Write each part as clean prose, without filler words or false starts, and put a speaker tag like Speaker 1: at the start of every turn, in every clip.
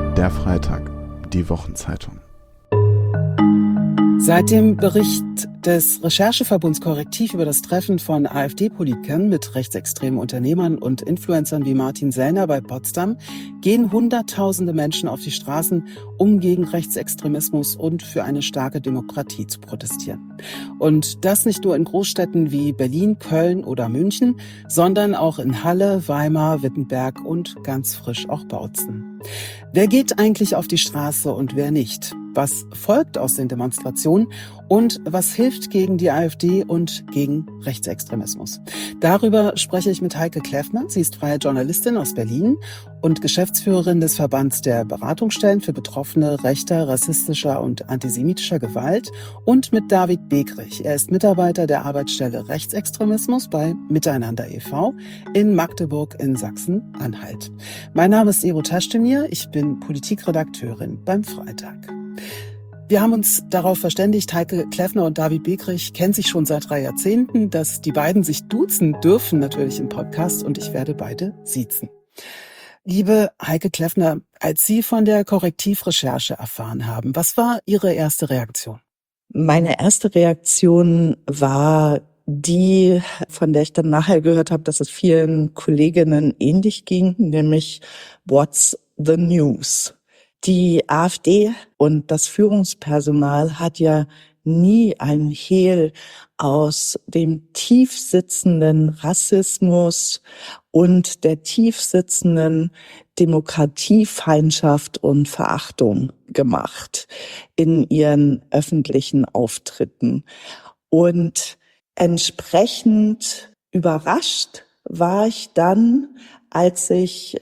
Speaker 1: Der Freitag, die Wochenzeitung.
Speaker 2: Seit dem Bericht des Rechercheverbunds Korrektiv über das Treffen von AfD-Politikern mit rechtsextremen Unternehmern und Influencern wie Martin Sellner bei Potsdam gehen Hunderttausende Menschen auf die Straßen, um gegen Rechtsextremismus und für eine starke Demokratie zu protestieren. Und das nicht nur in Großstädten wie Berlin, Köln oder München, sondern auch in Halle, Weimar, Wittenberg und ganz frisch auch Bautzen. Wer geht eigentlich auf die Straße und wer nicht? Was folgt aus den Demonstrationen und was hilft gegen die AfD und gegen Rechtsextremismus? Darüber spreche ich mit Heike Kleffner. Sie ist freie Journalistin aus Berlin und Geschäftsführerin des Verbands der Beratungsstellen für Betroffene rechter, rassistischer und antisemitischer Gewalt, und mit David Begrich. Er ist Mitarbeiter der Arbeitsstelle Rechtsextremismus bei Miteinander e.V. in Magdeburg in Sachsen-Anhalt. Mein Name ist Ero Taschdemir. Ich bin Politikredakteurin beim Freitag. Wir haben uns darauf verständigt, Heike Kleffner und David Begrich kennen sich schon seit 3 Jahrzehnten, dass die beiden sich duzen dürfen, natürlich im Podcast, und ich werde beide siezen. Liebe Heike Kleffner, als Sie von der Korrektivrecherche erfahren haben, was war Ihre erste Reaktion?
Speaker 3: Meine erste Reaktion war die, von der ich dann nachher gehört habe, dass es vielen Kolleginnen ähnlich ging, nämlich What's the news? Die AfD und das Führungspersonal hat ja nie ein Hehl aus dem tief sitzenden Rassismus und der tief sitzenden Demokratiefeindschaft und Verachtung gemacht in ihren öffentlichen Auftritten. Und entsprechend überrascht war ich dann, als ich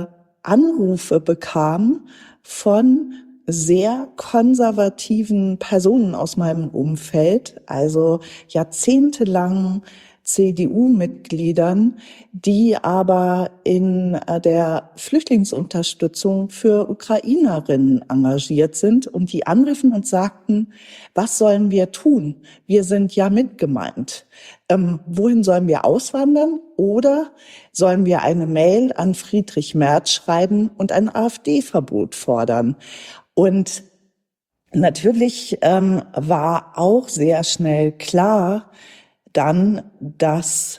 Speaker 3: Anrufe bekam von sehr konservativen Personen aus meinem Umfeld, also jahrzehntelang CDU-Mitgliedern, die aber in der Flüchtlingsunterstützung für Ukrainerinnen engagiert sind und die anriefen und sagten, was sollen wir tun? Wir sind ja mitgemeint. Wohin sollen wir auswandern? Oder sollen wir eine Mail an Friedrich Merz schreiben und ein AfD-Verbot fordern? Und natürlich war auch sehr schnell klar dann, dass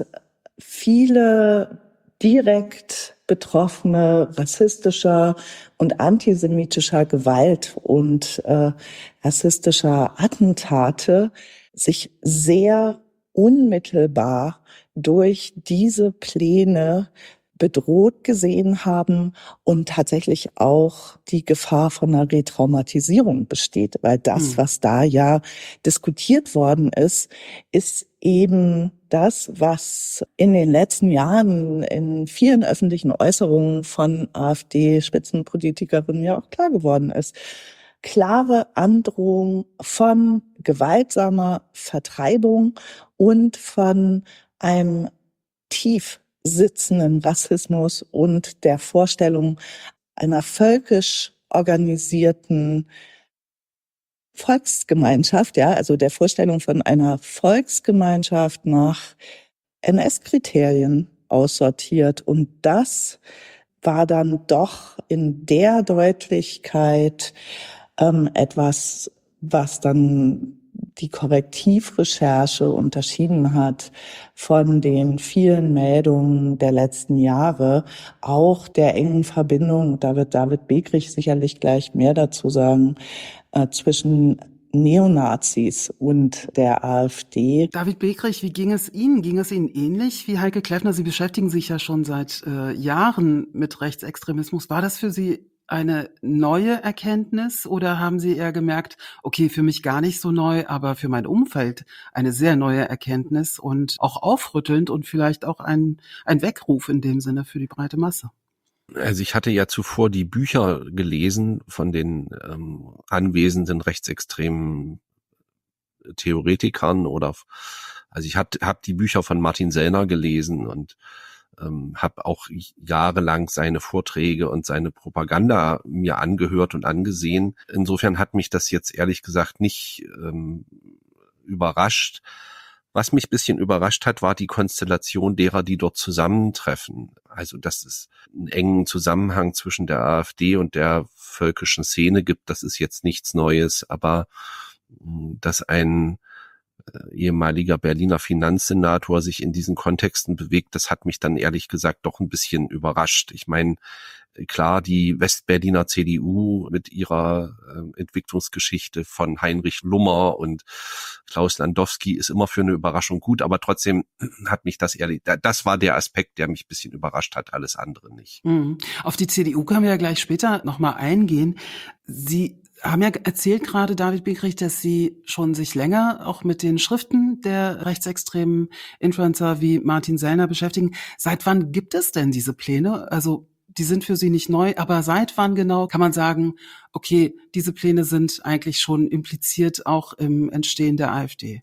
Speaker 3: viele direkt Betroffene rassistischer und antisemitischer Gewalt und rassistischer Attentate sich sehr unmittelbar durch diese Pläne bedroht gesehen haben und tatsächlich auch die Gefahr von einer Retraumatisierung besteht, weil das, was da ja diskutiert worden ist, ist eben das, was in den letzten Jahren in vielen öffentlichen Äußerungen von AfD-Spitzenpolitikerinnen ja auch klar geworden ist. Klare Androhung von gewaltsamer Vertreibung und von einem tief sitzenden Rassismus und der Vorstellung einer völkisch organisierten Volksgemeinschaft, ja, also der Vorstellung von einer Volksgemeinschaft nach NS-Kriterien aussortiert. Und das war dann doch in der Deutlichkeit etwas, was dann die Korrektivrecherche unterschieden hat von den vielen Meldungen der letzten Jahre, auch der engen Verbindung, da wird David Begrich sicherlich gleich mehr dazu sagen, zwischen Neonazis und der AfD.
Speaker 2: David Begrich, wie ging es Ihnen? Ging es Ihnen ähnlich wie Heike Kleffner? Sie beschäftigen sich ja schon seit Jahren mit Rechtsextremismus. War das für Sie eine neue Erkenntnis oder haben Sie eher gemerkt, okay, für mich gar nicht so neu, aber für mein Umfeld eine sehr neue Erkenntnis und auch aufrüttelnd und vielleicht auch ein Weckruf in dem Sinne für die breite Masse?
Speaker 4: Also ich hatte ja zuvor die Bücher gelesen von den anwesenden rechtsextremen Theoretikern also ich hab die Bücher von Martin Sellner gelesen und habe auch jahrelang seine Vorträge und seine Propaganda mir angehört und angesehen. Insofern hat mich das jetzt ehrlich gesagt nicht überrascht, Was mich ein bisschen überrascht hat, war die Konstellation derer, die dort zusammentreffen. Also, dass es einen engen Zusammenhang zwischen der AfD und der völkischen Szene gibt, das ist jetzt nichts Neues, aber dass ein ehemaliger Berliner Finanzsenator sich in diesen Kontexten bewegt, das hat mich dann ehrlich gesagt doch ein bisschen überrascht. Ich meine, klar, die Westberliner CDU mit ihrer Entwicklungsgeschichte von Heinrich Lummer und Klaus Landowski ist immer für eine Überraschung gut, aber trotzdem hat mich das war der Aspekt, der mich ein bisschen überrascht hat, alles andere nicht.
Speaker 2: Auf die CDU können wir ja gleich später nochmal eingehen. Sie haben ja erzählt gerade, David Biegrich, dass Sie schon sich länger auch mit den Schriften der rechtsextremen Influencer wie Martin Sellner beschäftigen. Seit wann gibt es denn diese Pläne? Also die sind für Sie nicht neu, aber seit wann genau kann man sagen, okay, diese Pläne sind eigentlich schon impliziert auch im Entstehen der AfD?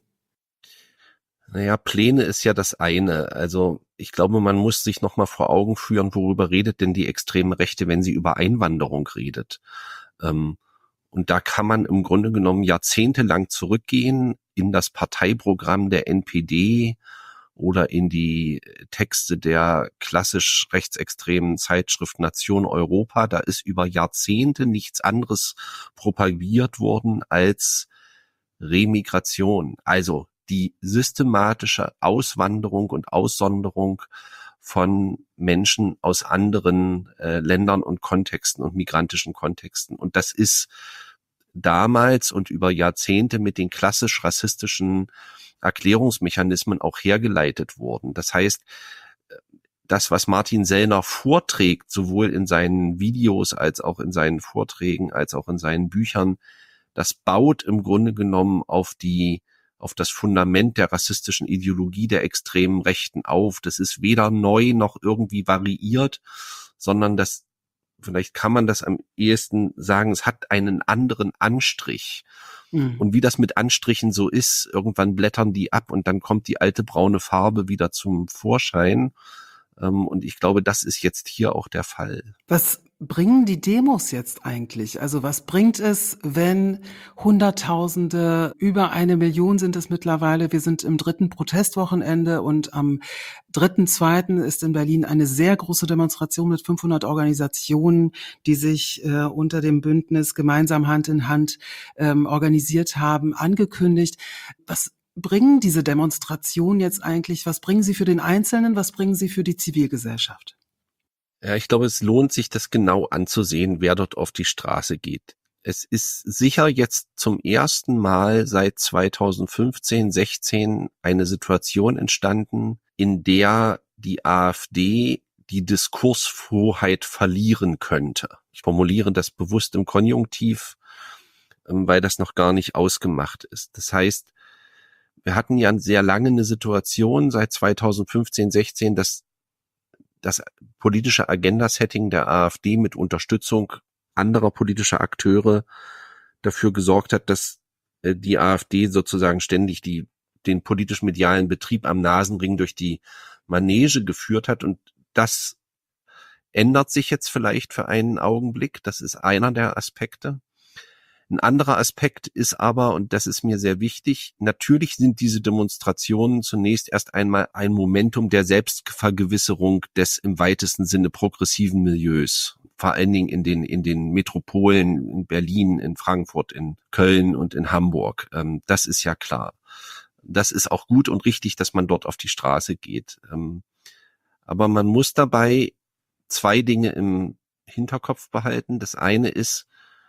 Speaker 4: Naja, Pläne ist ja das eine. Also ich glaube, man muss sich nochmal vor Augen führen, worüber redet denn die extreme Rechte, wenn sie über Einwanderung redet. Und da kann man im Grunde genommen jahrzehntelang zurückgehen in das Parteiprogramm der NPD oder in die Texte der klassisch rechtsextremen Zeitschrift Nation Europa. Da ist über Jahrzehnte nichts anderes propagiert worden als Remigration, also die systematische Auswanderung und Aussonderung von Menschen aus anderen Ländern und Kontexten und migrantischen Kontexten. Und das ist damals und über Jahrzehnte mit den klassisch rassistischen Erklärungsmechanismen auch hergeleitet worden. Das heißt, das, was Martin Sellner vorträgt, sowohl in seinen Videos als auch in seinen Vorträgen, als auch in seinen Büchern, das baut im Grunde genommen auf das Fundament der rassistischen Ideologie der extremen Rechten auf. Das ist weder neu noch irgendwie variiert, sondern vielleicht kann man das am ehesten sagen, es hat einen anderen Anstrich. Und wie das mit Anstrichen so ist, irgendwann blättern die ab und dann kommt die alte braune Farbe wieder zum Vorschein. Und ich glaube, das ist jetzt hier auch der Fall.
Speaker 2: Was bringen die Demos jetzt eigentlich? Also was bringt es, wenn Hunderttausende, über 1 Million sind es mittlerweile, wir sind im 3. Protestwochenende und am 3.2. ist in Berlin eine sehr große Demonstration mit 500 Organisationen, die sich unter dem Bündnis gemeinsam Hand in Hand organisiert haben, angekündigt. Was bringen diese Demonstrationen jetzt eigentlich? Was bringen sie für den Einzelnen? Was bringen sie für die Zivilgesellschaft?
Speaker 4: Ja, ich glaube, es lohnt sich, das genau anzusehen, wer dort auf die Straße geht. Es ist sicher jetzt zum ersten Mal seit 2015, 16 eine Situation entstanden, in der die AfD die Diskurshoheit verlieren könnte. Ich formuliere das bewusst im Konjunktiv, weil das noch gar nicht ausgemacht ist. Das heißt, wir hatten ja sehr lange eine Situation seit 2015, 16, dass das politische Agenda-Setting der AfD mit Unterstützung anderer politischer Akteure dafür gesorgt hat, dass die AfD sozusagen ständig den politisch-medialen Betrieb am Nasenring durch die Manege geführt hat. Und das ändert sich jetzt vielleicht für einen Augenblick. Das ist einer der Aspekte. Ein anderer Aspekt ist aber, und das ist mir sehr wichtig, natürlich sind diese Demonstrationen zunächst erst einmal ein Momentum der Selbstvergewisserung des im weitesten Sinne progressiven Milieus. Vor allen Dingen in den Metropolen, in Berlin, in Frankfurt, in Köln und in Hamburg. Das ist ja klar. Das ist auch gut und richtig, dass man dort auf die Straße geht. Aber man muss dabei 2 Dinge im Hinterkopf behalten. Das eine ist,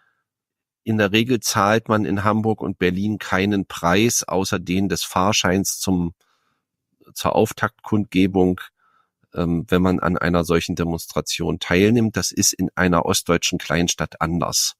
Speaker 4: in der Regel zahlt man in Hamburg und Berlin keinen Preis außer den des Fahrscheins zur Auftaktkundgebung, wenn man an einer solchen Demonstration teilnimmt. Das ist in einer ostdeutschen Kleinstadt anders.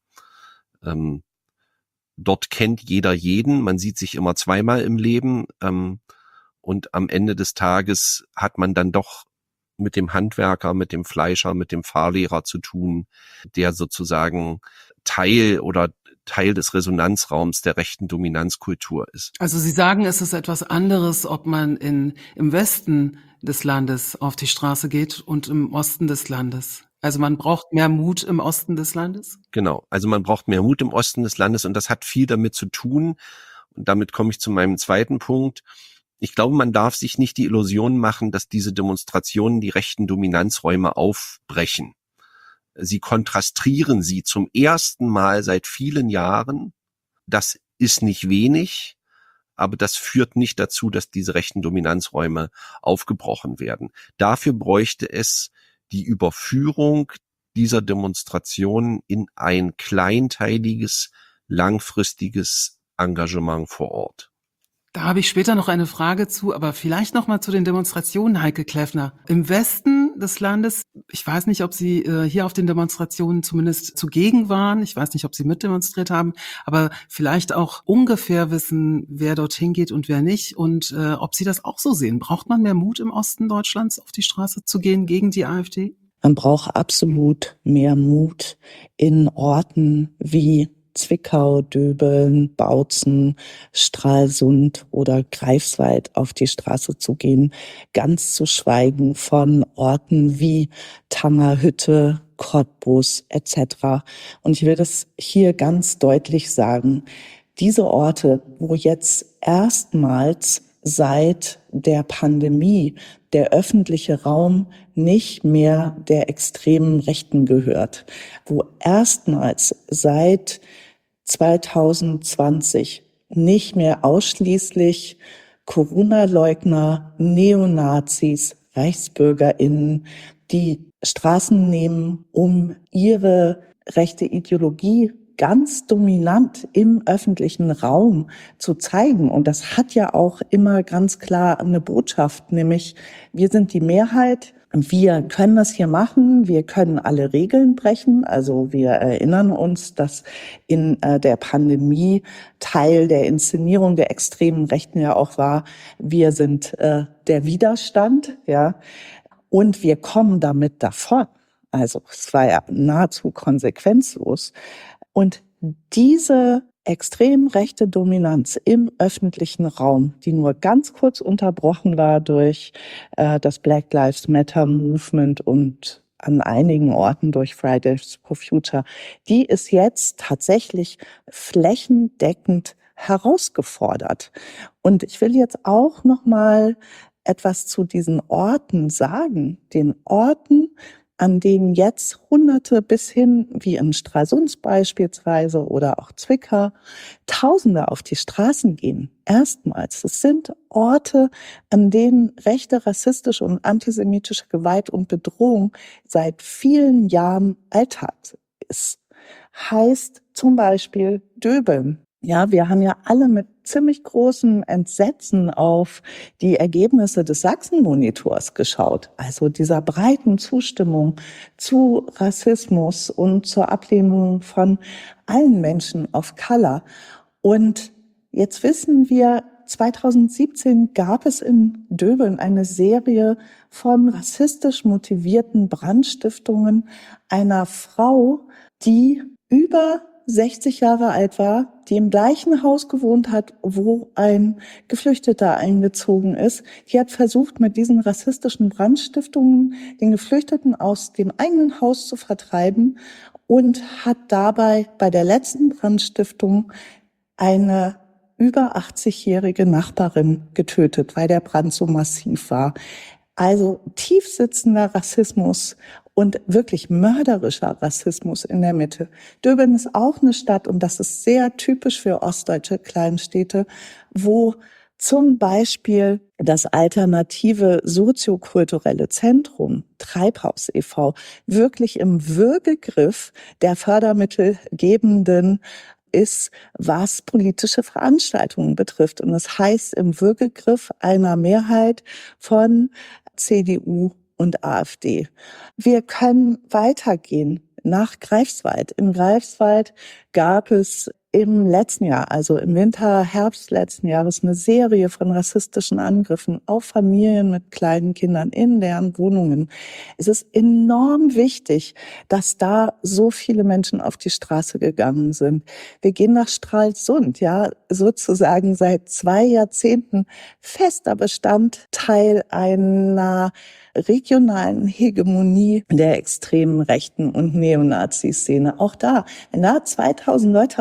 Speaker 4: Dort kennt jeder jeden, man sieht sich immer zweimal im Leben und am Ende des Tages hat man dann doch mit dem Handwerker, mit dem Fleischer, mit dem Fahrlehrer zu tun, der sozusagen Teil des Resonanzraums der rechten Dominanzkultur ist.
Speaker 2: Also Sie sagen, es ist etwas anderes, ob man im Westen des Landes auf die Straße geht und im Osten des Landes. Also man braucht mehr Mut im Osten des Landes?
Speaker 4: Genau, also man braucht mehr Mut im Osten des Landes und das hat viel damit zu tun, und damit komme ich zu meinem zweiten Punkt, Ich glaube, man darf sich nicht die Illusion machen, dass diese Demonstrationen die rechten Dominanzräume aufbrechen. Sie kontrastieren sie zum ersten Mal seit vielen Jahren. Das ist nicht wenig, aber das führt nicht dazu, dass diese rechten Dominanzräume aufgebrochen werden. Dafür bräuchte es die Überführung dieser Demonstrationen in ein kleinteiliges, langfristiges Engagement vor Ort.
Speaker 2: Da habe ich später noch eine Frage zu, aber vielleicht noch mal zu den Demonstrationen, Heike Kleffner. Im Westen des Landes, ich weiß nicht, ob Sie hier auf den Demonstrationen zumindest zugegen waren, ich weiß nicht, ob Sie mitdemonstriert haben, aber vielleicht auch ungefähr wissen, wer dorthin geht und wer nicht und ob Sie das auch so sehen. Braucht man mehr Mut im Osten Deutschlands, auf die Straße zu gehen gegen die AfD?
Speaker 3: Man braucht absolut mehr Mut in Orten wie Zwickau, Döbeln, Bautzen, Stralsund oder Greifswald auf die Straße zu gehen, ganz zu schweigen von Orten wie Tangerhütte, Cottbus etc. Und ich will das hier ganz deutlich sagen, diese Orte, wo jetzt erstmals seit der Pandemie der öffentliche Raum nicht mehr der extremen Rechten gehört, wo erstmals seit 2020 nicht mehr ausschließlich Corona-Leugner, Neonazis, RechtsbürgerInnen die Straßen nehmen, um ihre rechte Ideologie ganz dominant im öffentlichen Raum zu zeigen. Und das hat ja auch immer ganz klar eine Botschaft, nämlich wir sind die Mehrheit. Wir können das hier machen, wir können alle Regeln brechen. Also wir erinnern uns, dass in der Pandemie Teil der Inszenierung der extremen Rechten ja auch war, wir sind der Widerstand, ja, und wir kommen damit davon. Also es war ja nahezu konsequenzlos. Und diese extrem rechte Dominanz im öffentlichen Raum, die nur ganz kurz unterbrochen war durch das Black Lives Matter Movement und an einigen Orten durch Fridays for Future, die ist jetzt tatsächlich flächendeckend herausgefordert. Und ich will jetzt auch noch mal etwas zu diesen Orten sagen, den Orten, an denen jetzt Hunderte bis hin, wie in Stralsund beispielsweise oder auch Zwickau, Tausende auf die Straßen gehen. Erstmals, es sind Orte, an denen rechte, rassistische und antisemitische Gewalt und Bedrohung seit vielen Jahren Alltag ist. Heißt zum Beispiel Döbeln. Ja, wir haben ja alle mit ziemlich großem Entsetzen auf die Ergebnisse des Sachsen-Monitors geschaut. Also dieser breiten Zustimmung zu Rassismus und zur Ablehnung von allen Menschen of Color. Und jetzt wissen wir, 2017 gab es in Döbeln eine Serie von rassistisch motivierten Brandstiftungen einer Frau, die über 60 Jahre alt war, die im gleichen Haus gewohnt hat, wo ein Geflüchteter eingezogen ist. Die hat versucht, mit diesen rassistischen Brandstiftungen den Geflüchteten aus dem eigenen Haus zu vertreiben und hat dabei bei der letzten Brandstiftung eine über 80-jährige Nachbarin getötet, weil der Brand so massiv war. Also tiefsitzender Rassismus und wirklich mörderischer Rassismus in der Mitte. Döbeln ist auch eine Stadt, und das ist sehr typisch für ostdeutsche Kleinstädte, wo zum Beispiel das alternative soziokulturelle Zentrum Treibhaus e.V. wirklich im Würgegriff der Fördermittelgebenden ist, was politische Veranstaltungen betrifft. Und das heißt im Würgegriff einer Mehrheit von CDU und AfD. Wir können weitergehen nach Greifswald. In Greifswald gab es im letzten Jahr, also im Winter, Herbst letzten Jahres, eine Serie von rassistischen Angriffen auf Familien mit kleinen Kindern in deren Wohnungen. Es ist enorm wichtig, dass da so viele Menschen auf die Straße gegangen sind. Wir gehen nach Stralsund, ja, sozusagen seit 2 Jahrzehnten fester Bestandteil einer regionalen Hegemonie der extremen Rechten und Neonazi-Szene. Auch da, wenn da 2000 Leute auf die Straße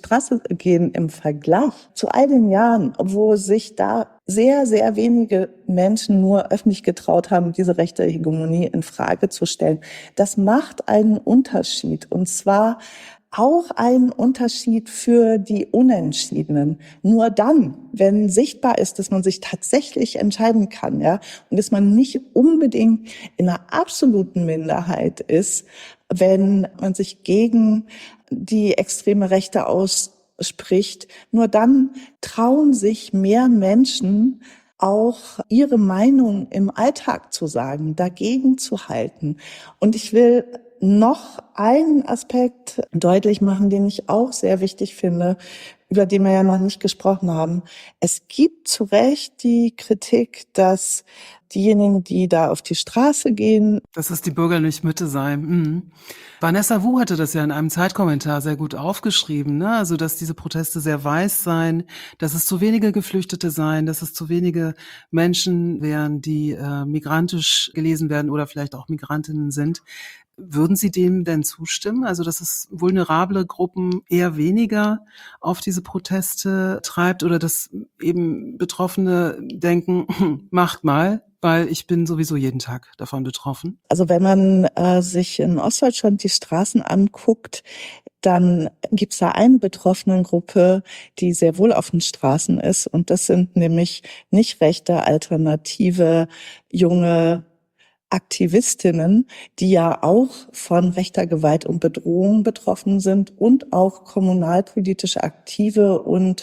Speaker 3: Straße gehen im Vergleich zu all den Jahren, wo sich da sehr, sehr wenige Menschen nur öffentlich getraut haben, diese rechte Hegemonie in Frage zu stellen. Das macht einen Unterschied, und zwar auch einen Unterschied für die Unentschiedenen. Nur dann, wenn sichtbar ist, dass man sich tatsächlich entscheiden kann, ja, und dass man nicht unbedingt in einer absoluten Minderheit ist, wenn man sich gegen die extreme Rechte ausspricht, nur dann trauen sich mehr Menschen auch ihre Meinung im Alltag zu sagen, dagegen zu halten. Und ich will noch einen Aspekt deutlich machen, den ich auch sehr wichtig finde, über den wir ja noch nicht gesprochen haben. Es gibt zu Recht die Kritik, dass diejenigen, die da auf die Straße gehen,
Speaker 2: dass es die bürgerliche Mitte sei. Vanessa Wu hatte das ja in einem Zeitkommentar sehr gut aufgeschrieben, ne? Also, dass diese Proteste sehr weiß seien, dass es zu wenige Geflüchtete seien, dass es zu wenige Menschen wären, die migrantisch gelesen werden oder vielleicht auch Migrantinnen sind. Würden Sie dem denn zustimmen? Also, dass es vulnerable Gruppen eher weniger auf diese Proteste treibt oder dass eben Betroffene denken, macht mal, weil ich bin sowieso jeden Tag davon betroffen?
Speaker 3: also wenn man sich in Ostdeutschland die Straßen anguckt, dann gibt's da eine Betroffenengruppe, die sehr wohl auf den Straßen ist. Und das sind nämlich nicht rechte, alternative, junge Aktivistinnen, die ja auch von rechter Gewalt und Bedrohung betroffen sind und auch kommunalpolitische Aktive und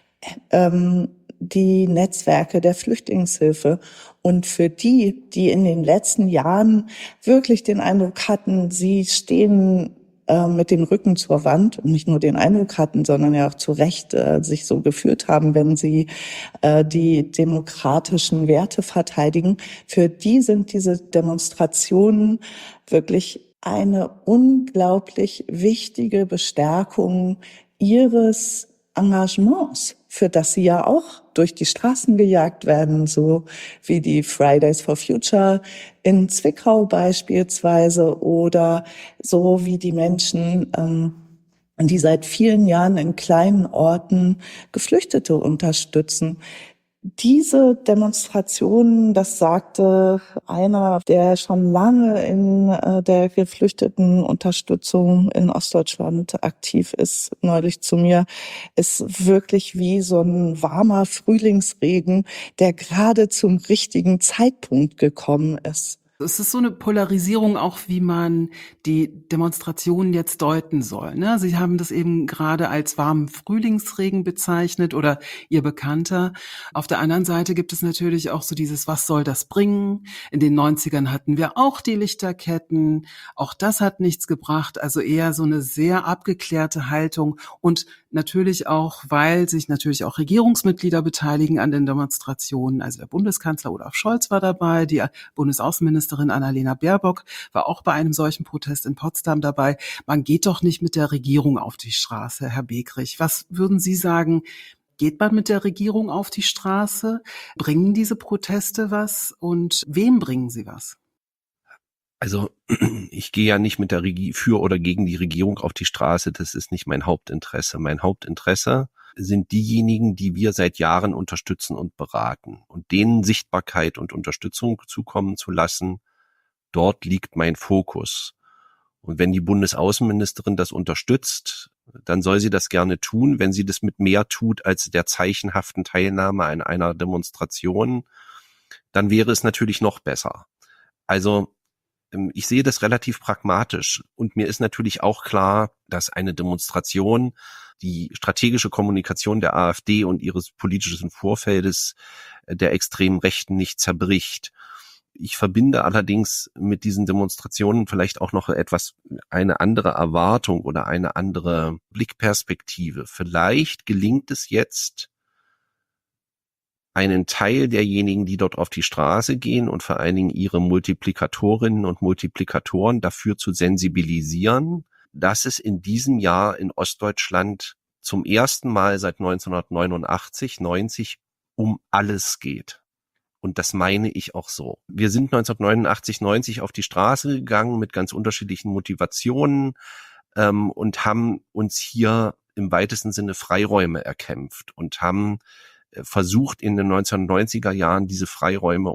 Speaker 3: die Netzwerke der Flüchtlingshilfe. Und für die in den letzten Jahren wirklich den Eindruck hatten, sie stehen mit dem Rücken zur Wand und nicht nur den Eindruck hatten, sondern ja auch zu Recht sich so gefühlt haben, wenn sie die demokratischen Werte verteidigen. Für die sind diese Demonstrationen wirklich eine unglaublich wichtige Bestärkung ihres Engagements, für das sie ja auch durch die Straßen gejagt werden, so wie die Fridays for Future in Zwickau beispielsweise oder so wie die Menschen, die seit vielen Jahren in kleinen Orten Geflüchtete unterstützen. Diese Demonstrationen, das sagte einer, der schon lange in der Geflüchtetenunterstützung in Ostdeutschland aktiv ist, neulich zu mir, ist wirklich wie so ein warmer Frühlingsregen, der gerade zum richtigen Zeitpunkt gekommen ist.
Speaker 2: Es ist so eine Polarisierung auch, wie man die Demonstrationen jetzt deuten soll, ne? Sie haben das eben gerade als warmen Frühlingsregen bezeichnet oder Ihr Bekannter. Auf der anderen Seite gibt es natürlich auch so dieses, was soll das bringen? In den 90ern hatten wir auch die Lichterketten. Auch das hat nichts gebracht. Also eher so eine sehr abgeklärte Haltung und natürlich auch, weil sich natürlich auch Regierungsmitglieder beteiligen an den Demonstrationen. Also der Bundeskanzler Olaf Scholz war dabei, die Bundesaußenministerin Annalena Baerbock war auch bei einem solchen Protest in Potsdam dabei. Man geht doch nicht mit der Regierung auf die Straße, Herr Begrich. Was würden Sie sagen? Geht man mit der Regierung auf die Straße? Bringen diese Proteste was? Und wem bringen sie was?
Speaker 4: Also ich gehe ja nicht mit der für oder gegen die Regierung auf die Straße. Das ist nicht mein Hauptinteresse. Mein Hauptinteresse sind diejenigen, die wir seit Jahren unterstützen und beraten und denen Sichtbarkeit und Unterstützung zukommen zu lassen. Dort liegt mein Fokus. Und wenn die Bundesaußenministerin das unterstützt, dann soll sie das gerne tun. Wenn sie das mit mehr tut als der zeichenhaften Teilnahme an einer Demonstration, dann wäre es natürlich noch besser. Also ich sehe das relativ pragmatisch und mir ist natürlich auch klar, dass eine Demonstration die strategische Kommunikation der AfD und ihres politischen Vorfeldes der extremen Rechten nicht zerbricht. Ich verbinde allerdings mit diesen Demonstrationen vielleicht auch noch eine andere Erwartung oder eine andere Blickperspektive. Vielleicht gelingt es jetzt, einen Teil derjenigen, die dort auf die Straße gehen und vor allen Dingen ihre Multiplikatorinnen und Multiplikatoren dafür zu sensibilisieren, dass es in diesem Jahr in Ostdeutschland zum ersten Mal seit 1989, 90 um alles geht. Und das meine ich auch so. Wir sind 1989, 90 auf die Straße gegangen mit ganz unterschiedlichen Motivationen und haben uns hier im weitesten Sinne Freiräume erkämpft und haben versucht, in den 1990er Jahren diese Freiräume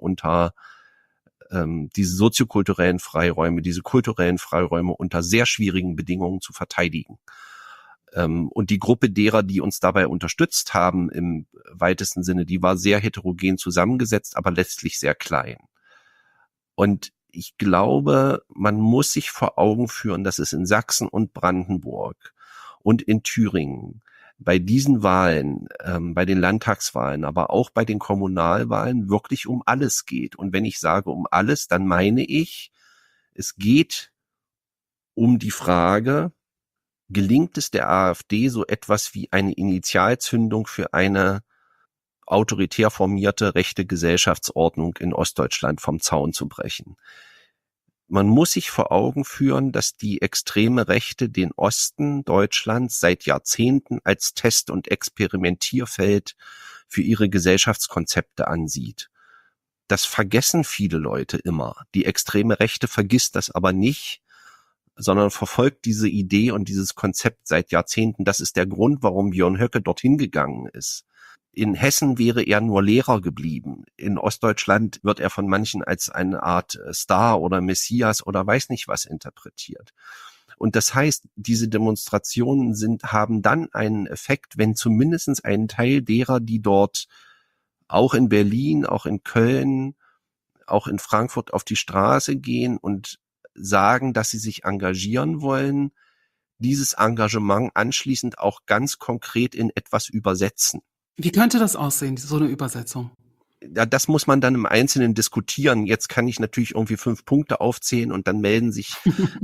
Speaker 4: diese soziokulturellen Freiräume, diese kulturellen Freiräume unter sehr schwierigen Bedingungen zu verteidigen. Und die Gruppe derer, die uns dabei unterstützt haben, im weitesten Sinne, die war sehr heterogen zusammengesetzt, aber letztlich sehr klein. Und ich glaube, man muss sich vor Augen führen, dass es in Sachsen und Brandenburg und in Thüringen bei diesen Wahlen, bei den Landtagswahlen, aber auch bei den Kommunalwahlen wirklich um alles geht. Und wenn ich sage um alles, dann meine ich, es geht um die Frage, gelingt es der AfD, so etwas wie eine Initialzündung für eine autoritär formierte rechte Gesellschaftsordnung in Ostdeutschland vom Zaun zu brechen? Man muss sich vor Augen führen, dass die extreme Rechte den Osten Deutschlands seit Jahrzehnten als Test- und Experimentierfeld für ihre Gesellschaftskonzepte ansieht. Das vergessen viele Leute immer. Die extreme Rechte vergisst das aber nicht, sondern verfolgt diese Idee und dieses Konzept seit Jahrzehnten. Das ist der Grund, warum Björn Höcke dorthin gegangen ist. In Hessen wäre er nur Lehrer geblieben. In Ostdeutschland wird er von manchen als eine Art Star oder Messias oder weiß nicht was interpretiert. Und das heißt, diese Demonstrationen haben dann einen Effekt, wenn zumindest ein Teil derer, die dort auch in Berlin, auch in Köln, auch in Frankfurt auf die Straße gehen und sagen, dass sie sich engagieren wollen, dieses Engagement anschließend auch ganz konkret in etwas übersetzen.
Speaker 2: Wie könnte das aussehen, so eine Übersetzung?
Speaker 4: Ja, das muss man dann im Einzelnen diskutieren. Jetzt kann ich natürlich irgendwie 5 Punkte aufzählen und dann melden sich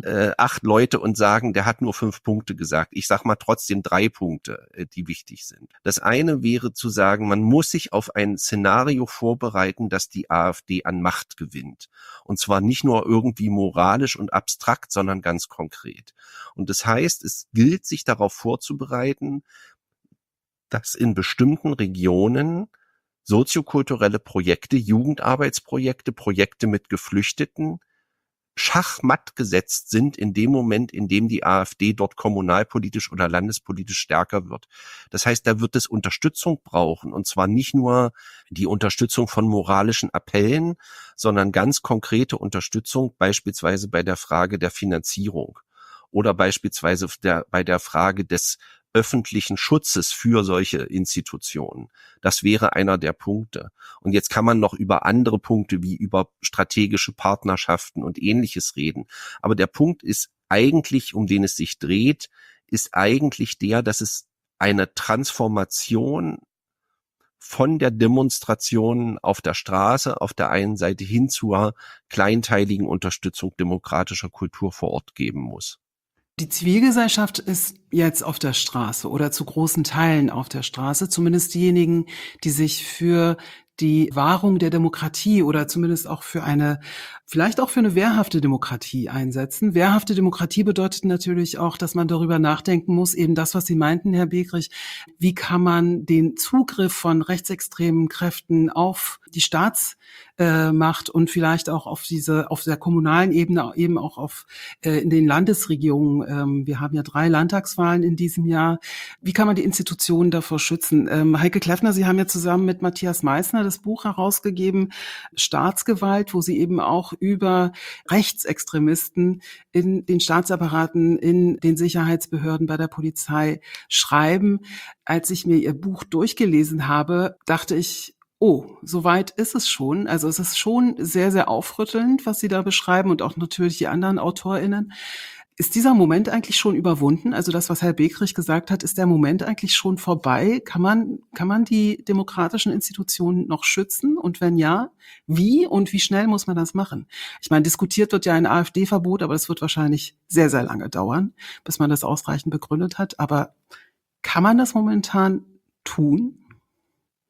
Speaker 4: 8 Leute und sagen, der hat nur 5 Punkte gesagt. Ich sag mal trotzdem 3 Punkte, die wichtig sind. Das eine wäre zu sagen, man muss sich auf ein Szenario vorbereiten, dass die AfD an Macht gewinnt. Und zwar nicht nur irgendwie moralisch und abstrakt, sondern ganz konkret. Und das heißt, es gilt, sich darauf vorzubereiten, dass in bestimmten Regionen soziokulturelle Projekte, Jugendarbeitsprojekte, Projekte mit Geflüchteten schachmatt gesetzt sind in dem Moment, in dem die AfD dort kommunalpolitisch oder landespolitisch stärker wird. Das heißt, da wird es Unterstützung brauchen, und zwar nicht nur die Unterstützung von moralischen Appellen, sondern ganz konkrete Unterstützung, beispielsweise bei der Frage der Finanzierung oder beispielsweise bei der Frage des öffentlichen Schutzes für solche Institutionen. Das wäre einer der Punkte. Und jetzt kann man noch über andere Punkte wie über strategische Partnerschaften und Ähnliches reden. Aber der Punkt ist eigentlich, um den es sich dreht, ist eigentlich der, dass es eine Transformation von der Demonstration auf der Straße auf der einen Seite hin zur kleinteiligen Unterstützung demokratischer Kultur vor Ort geben muss.
Speaker 2: Die Zivilgesellschaft ist jetzt auf der Straße oder zu großen Teilen auf der Straße, zumindest diejenigen, die sich für die Wahrung der Demokratie oder zumindest auch vielleicht auch für eine wehrhafte Demokratie einsetzen. Wehrhafte Demokratie bedeutet natürlich auch, dass man darüber nachdenken muss, eben das, was Sie meinten, Herr Begrich, wie kann man den Zugriff von rechtsextremen Kräften auf die Staatsmacht und vielleicht auch auf der kommunalen Ebene, eben auch in den Landesregierungen. Wir haben ja 3 Landtagswahlen in diesem Jahr. Wie kann man die Institutionen davor schützen? Heike Kleffner, Sie haben ja zusammen mit Matthias Meissner das Buch herausgegeben, Staatsgewalt, wo Sie eben auch über Rechtsextremisten in den Staatsapparaten, in den Sicherheitsbehörden, bei der Polizei schreiben. Als ich mir Ihr Buch durchgelesen habe, dachte ich, oh, soweit ist es schon. Also es ist schon sehr, sehr aufrüttelnd, was Sie da beschreiben und auch natürlich die anderen AutorInnen. Ist dieser Moment eigentlich schon überwunden? Also das, was Herr Begrich gesagt hat, ist der Moment eigentlich schon vorbei? Kann man die demokratischen Institutionen noch schützen? Und wenn ja, wie und wie schnell muss man das machen? Ich meine, diskutiert wird ja ein AfD-Verbot, aber es wird wahrscheinlich sehr, sehr lange dauern, bis man das ausreichend begründet hat. Aber kann man das momentan tun?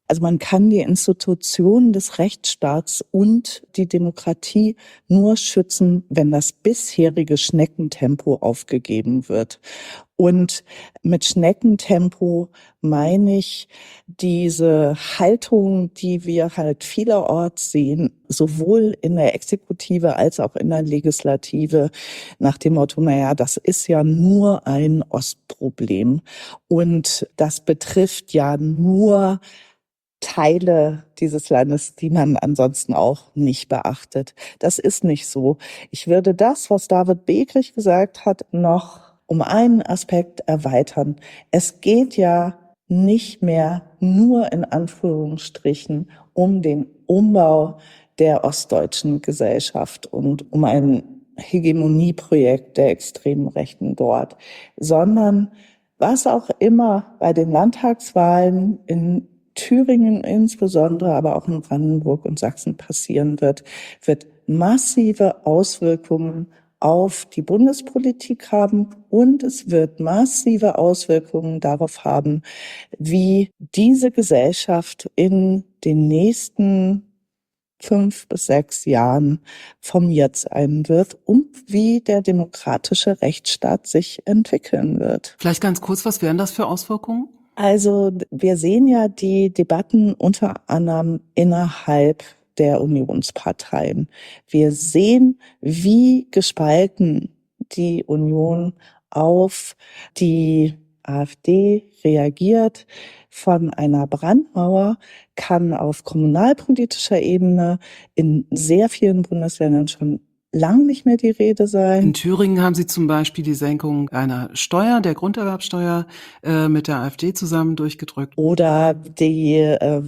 Speaker 3: Also man kann die Institutionen des Rechtsstaats und die Demokratie nur schützen, wenn das bisherige Schneckentempo aufgegeben wird. Und mit Schneckentempo meine ich diese Haltung, die wir halt vielerorts sehen, sowohl in der Exekutive als auch in der Legislative, nach dem Motto, naja, das ist ja nur ein Ostproblem. Und das betrifft ja nur Teile dieses Landes, die man ansonsten auch nicht beachtet. Das ist nicht so. Ich würde das, was David Bekrich gesagt hat, noch um einen Aspekt erweitern. Es geht ja nicht mehr nur in Anführungsstrichen um den Umbau der ostdeutschen Gesellschaft und um ein Hegemonieprojekt der extremen Rechten dort, sondern was auch immer bei den Landtagswahlen in Thüringen insbesondere, aber auch in Brandenburg und Sachsen passieren wird, wird massive Auswirkungen auf die Bundespolitik haben und es wird massive Auswirkungen darauf haben, wie diese Gesellschaft in den nächsten 5 bis 6 Jahren formiert sein wird und wie der demokratische Rechtsstaat sich entwickeln wird.
Speaker 2: Vielleicht ganz kurz, was wären das für Auswirkungen?
Speaker 3: Also wir sehen ja die Debatten unter anderem innerhalb der Unionsparteien. Wir sehen, wie gespalten die Union auf die AfD reagiert. Von einer Brandmauer kann auf kommunalpolitischer Ebene in sehr vielen Bundesländern schon lang nicht mehr die Rede sein.
Speaker 2: In Thüringen haben Sie zum Beispiel die Senkung einer Steuer, der Grunderwerbsteuer, mit der AfD zusammen durchgedrückt.
Speaker 3: Oder die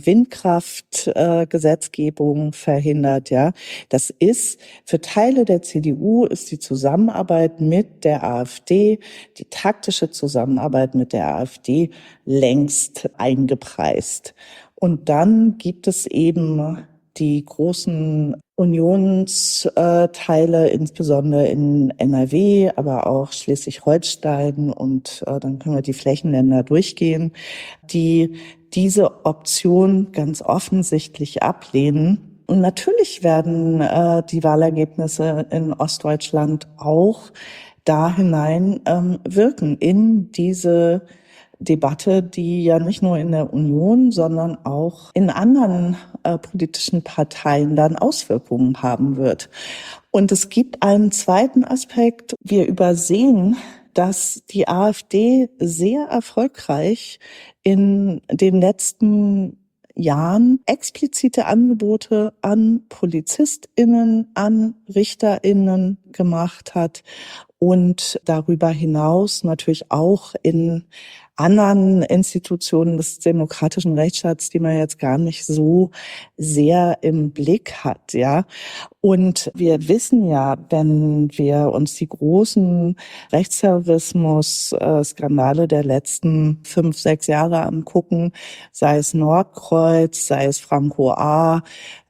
Speaker 3: Windkraftgesetzgebung verhindert, ja. Das ist für Teile der CDU ist die Zusammenarbeit mit der AfD, die taktische Zusammenarbeit mit der AfD längst eingepreist. Und dann gibt es eben die großen Unionsteile, insbesondere in NRW, aber auch Schleswig-Holstein und dann können wir die Flächenländer durchgehen, die diese Option ganz offensichtlich ablehnen. Und natürlich werden die Wahlergebnisse in Ostdeutschland auch da hinein wirken in diese Debatte, die ja nicht nur in der Union, sondern auch in anderen politischen Parteien dann Auswirkungen haben wird. Und es gibt einen zweiten Aspekt. Wir übersehen, dass die AfD sehr erfolgreich in den letzten Jahren explizite Angebote an PolizistInnen, an RichterInnen gemacht hat und darüber hinaus natürlich auch in anderen Institutionen des demokratischen Rechtsstaats, die man jetzt gar nicht so sehr im Blick hat, ja. Und wir wissen ja, wenn wir uns die großen Rechtsterrorismus-Skandale der letzten 5, 6 Jahre angucken, sei es Nordkreuz, sei es Franco A.,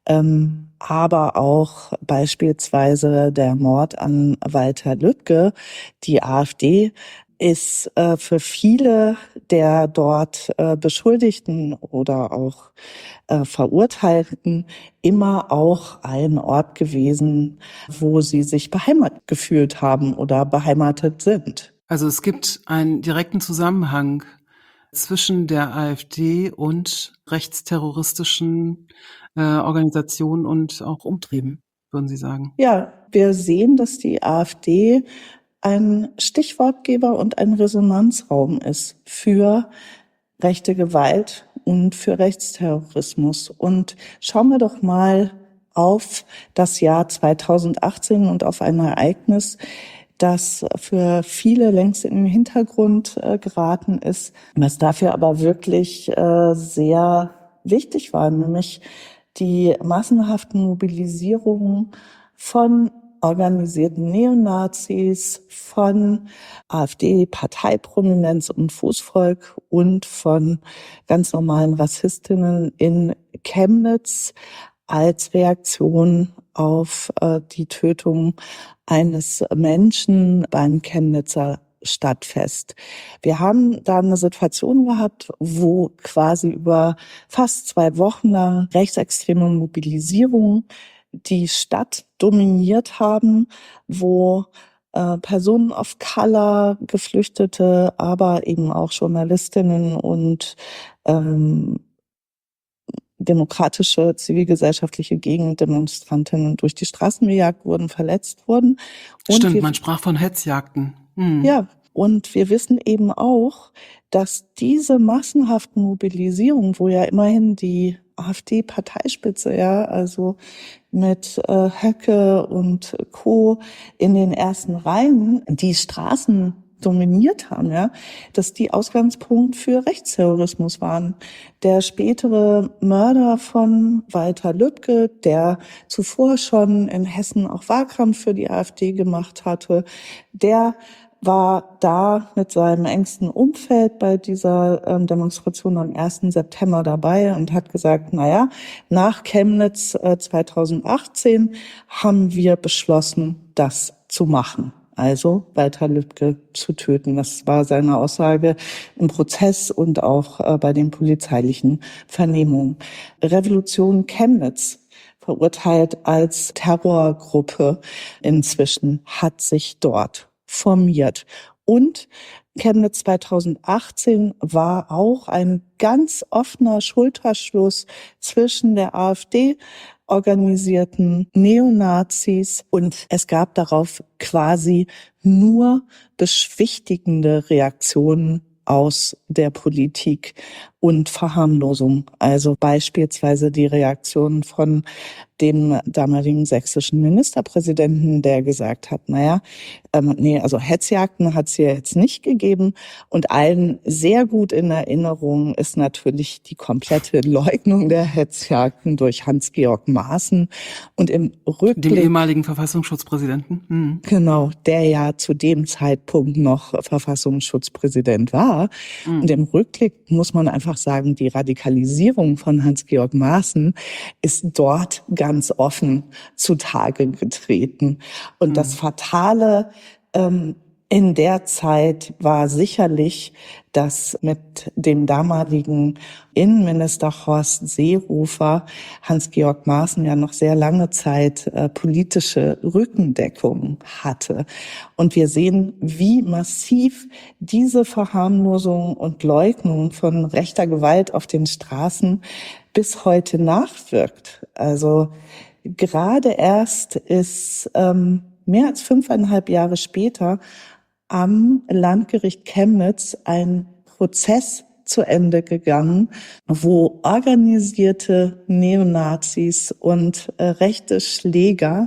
Speaker 3: aber auch beispielsweise der Mord an Walter Lübcke, die AfD ist für viele der dort Beschuldigten oder auch Verurteilten immer auch ein Ort gewesen, wo sie sich beheimatet gefühlt haben oder beheimatet sind.
Speaker 2: Also es gibt einen direkten Zusammenhang zwischen der AfD und rechtsterroristischen Organisationen und auch Umtrieben, würden Sie sagen?
Speaker 3: Ja, wir sehen, dass die AfD ein Stichwortgeber und ein Resonanzraum ist für rechte Gewalt und für Rechtsterrorismus. Und schauen wir doch mal auf das Jahr 2018 und auf ein Ereignis, das für viele längst in den Hintergrund geraten ist, was dafür aber wirklich sehr wichtig war, nämlich die massenhaften Mobilisierungen von organisierten Neonazis, von AfD-Parteiprominenz und Fußvolk und von ganz normalen Rassistinnen in Chemnitz als Reaktion auf die Tötung eines Menschen beim Chemnitzer stadtfest. Wir haben da eine Situation gehabt, wo quasi über fast 2 Wochen lang rechtsextreme Mobilisierungen die Stadt dominiert haben, wo Personen of Color, Geflüchtete, aber eben auch Journalistinnen und demokratische zivilgesellschaftliche Gegendemonstrantinnen durch die Straßen gejagt wurden, verletzt wurden. Und
Speaker 2: Stimmt, man sprach von Hetzjagden.
Speaker 3: Ja, und wir wissen eben auch, dass diese massenhaften Mobilisierungen, wo ja immerhin die AfD-Parteispitze, ja, also mit Höcke und Co. in den ersten Reihen die Straßen dominiert haben, ja, dass die Ausgangspunkt für Rechtsterrorismus waren. Der spätere Mörder von Walter Lübcke, der zuvor schon in Hessen auch Wahlkampf für die AfD gemacht hatte, der war da mit seinem engsten Umfeld bei dieser Demonstration am 1. September dabei und hat gesagt, naja, nach Chemnitz 2018 haben wir beschlossen, das zu machen. Also Walter Lübcke zu töten. Das war seine Aussage im Prozess und auch bei den polizeilichen Vernehmungen. Revolution Chemnitz, verurteilt als Terrorgruppe inzwischen, hat sich dort formiert. Und Chemnitz 2018 war auch ein ganz offener Schulterschluss zwischen der AfD organisierten Neonazis und es gab darauf quasi nur beschwichtigende Reaktionen aus der Politik und Verharmlosung. Also beispielsweise die Reaktion von dem damaligen sächsischen Ministerpräsidenten, der gesagt hat, also Hetzjagden hat es ja jetzt nicht gegeben. Und allen sehr gut in Erinnerung ist natürlich die komplette Leugnung der Hetzjagden durch Hans-Georg Maaßen. Und im Rückblick,
Speaker 2: dem ehemaligen Verfassungsschutzpräsidenten.
Speaker 3: Genau, der ja zu dem Zeitpunkt noch Verfassungsschutzpräsident war. Und im Rückblick muss man einfach sagen, die Radikalisierung von Hans-Georg Maaßen ist dort ganz offen zutage getreten. Und das Fatale in der Zeit war sicherlich, dass mit dem damaligen Innenminister Horst Seehofer Hans-Georg Maaßen ja noch sehr lange Zeit politische Rückendeckung hatte. Und wir sehen, wie massiv diese Verharmlosung und Leugnung von rechter Gewalt auf den Straßen bis heute nachwirkt. Also gerade erst ist mehr als 5,5 Jahre später am Landgericht Chemnitz ein Prozess zu Ende gegangen, wo organisierte Neonazis und rechte Schläger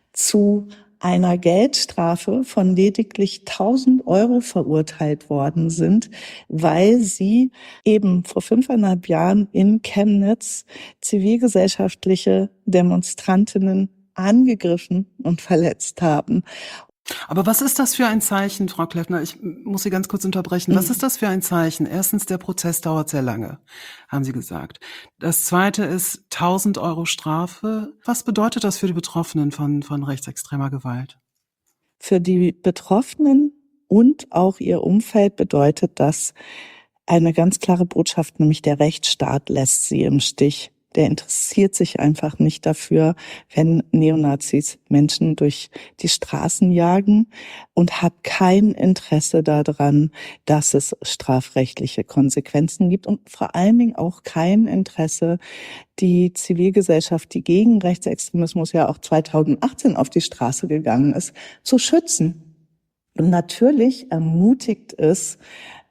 Speaker 3: zu einer Geldstrafe von lediglich 1.000 € verurteilt worden sind, weil sie eben vor 5,5 Jahren in Chemnitz zivilgesellschaftliche Demonstrantinnen angegriffen und verletzt haben.
Speaker 2: Aber was ist das für ein Zeichen, Frau Kleffner? Ich muss Sie ganz kurz unterbrechen. Was ist das für ein Zeichen? Erstens, der Prozess dauert sehr lange, haben Sie gesagt. Das Zweite ist 1.000 € Strafe. Was bedeutet das für die Betroffenen von rechtsextremer Gewalt?
Speaker 3: Für die Betroffenen und auch ihr Umfeld bedeutet das eine ganz klare Botschaft, nämlich der Rechtsstaat lässt sie im Stich. Der interessiert sich einfach nicht dafür, wenn Neonazis Menschen durch die Straßen jagen und hat kein Interesse daran, dass es strafrechtliche Konsequenzen gibt und vor allen Dingen auch kein Interesse, die Zivilgesellschaft, die gegen Rechtsextremismus ja auch 2018 auf die Straße gegangen ist, zu schützen. Und natürlich ermutigt es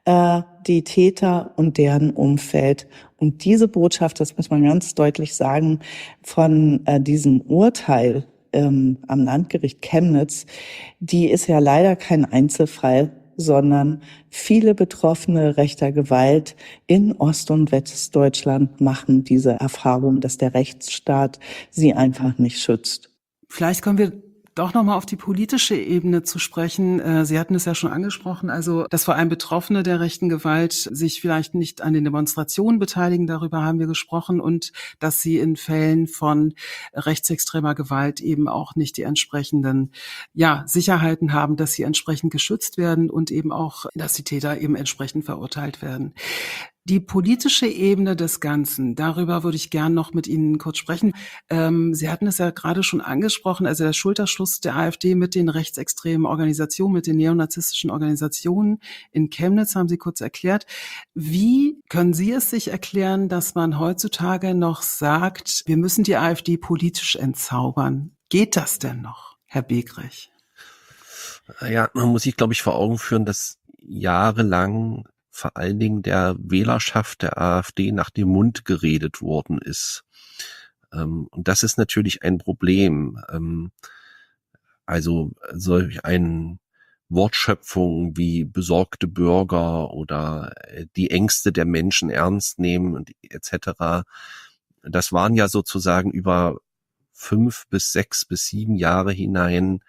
Speaker 3: die Täter und deren Umfeld. Und diese Botschaft, das muss man ganz deutlich sagen, von diesem Urteil am Landgericht Chemnitz, die ist ja leider kein Einzelfall, sondern viele Betroffene rechter Gewalt in Ost- und Westdeutschland machen diese Erfahrung, dass der Rechtsstaat sie einfach nicht schützt.
Speaker 2: Vielleicht kommen wir doch nochmal auf die politische Ebene zu sprechen. Sie hatten es ja schon angesprochen, also dass vor allem Betroffene der rechten Gewalt sich vielleicht nicht an den Demonstrationen beteiligen, darüber haben wir gesprochen, und dass sie in Fällen von rechtsextremer Gewalt eben auch nicht die entsprechenden Sicherheiten haben, dass sie entsprechend geschützt werden und eben auch, dass die Täter eben entsprechend verurteilt werden. Die politische Ebene des Ganzen, darüber würde ich gern noch mit Ihnen kurz sprechen. Sie hatten es ja gerade schon angesprochen, also der Schulterschluss der AfD mit den rechtsextremen Organisationen, mit den neonazistischen Organisationen in Chemnitz, haben Sie kurz erklärt. Wie können Sie es sich erklären, dass man heutzutage noch sagt, wir müssen die AfD politisch entzaubern? Geht das denn noch, Herr Begrich?
Speaker 4: Ja, man muss sich, glaube ich, vor Augen führen, dass jahrelang vor allen Dingen der Wählerschaft der AfD nach dem Mund geredet worden ist. Und das ist natürlich ein Problem. Also solch eine Wortschöpfung wie besorgte Bürger oder die Ängste der Menschen ernst nehmen und etc. Das waren ja sozusagen über 5 bis 6 bis 7 Jahre hinein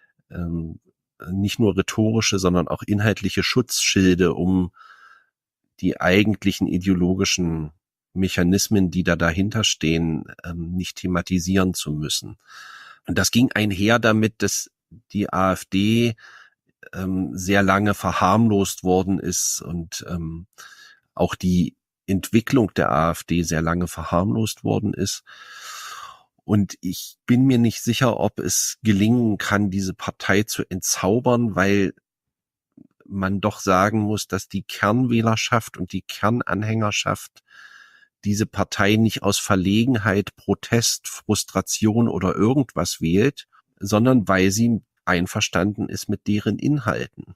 Speaker 4: nicht nur rhetorische, sondern auch inhaltliche Schutzschilde, um die eigentlichen ideologischen Mechanismen, die da dahinter stehen, nicht thematisieren zu müssen. Und das ging einher damit, dass die AfD sehr lange verharmlost worden ist und auch die Entwicklung der AfD sehr lange verharmlost worden ist. Und ich bin mir nicht sicher, ob es gelingen kann, diese Partei zu entzaubern, weil man doch sagen muss, dass die Kernwählerschaft und die Kernanhängerschaft diese Partei nicht aus Verlegenheit, Protest, Frustration oder irgendwas wählt, sondern weil sie einverstanden ist mit deren Inhalten.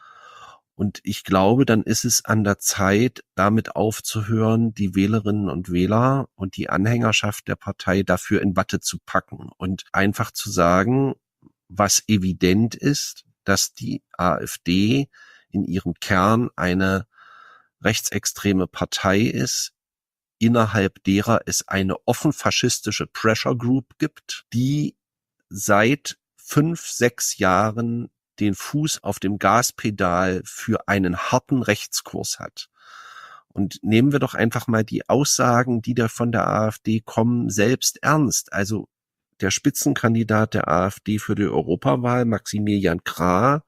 Speaker 4: Und ich glaube, dann ist es an der Zeit, damit aufzuhören, die Wählerinnen und Wähler und die Anhängerschaft der Partei dafür in Watte zu packen und einfach zu sagen, was evident ist, dass die AfD in ihrem Kern eine rechtsextreme Partei ist, innerhalb derer es eine offen faschistische Pressure Group gibt, die seit 5, 6 Jahren den Fuß auf dem Gaspedal für einen harten Rechtskurs hat. Und nehmen wir doch einfach mal die Aussagen, die da von der AfD kommen, selbst ernst. Also der Spitzenkandidat der AfD für die Europawahl, Maximilian Krah,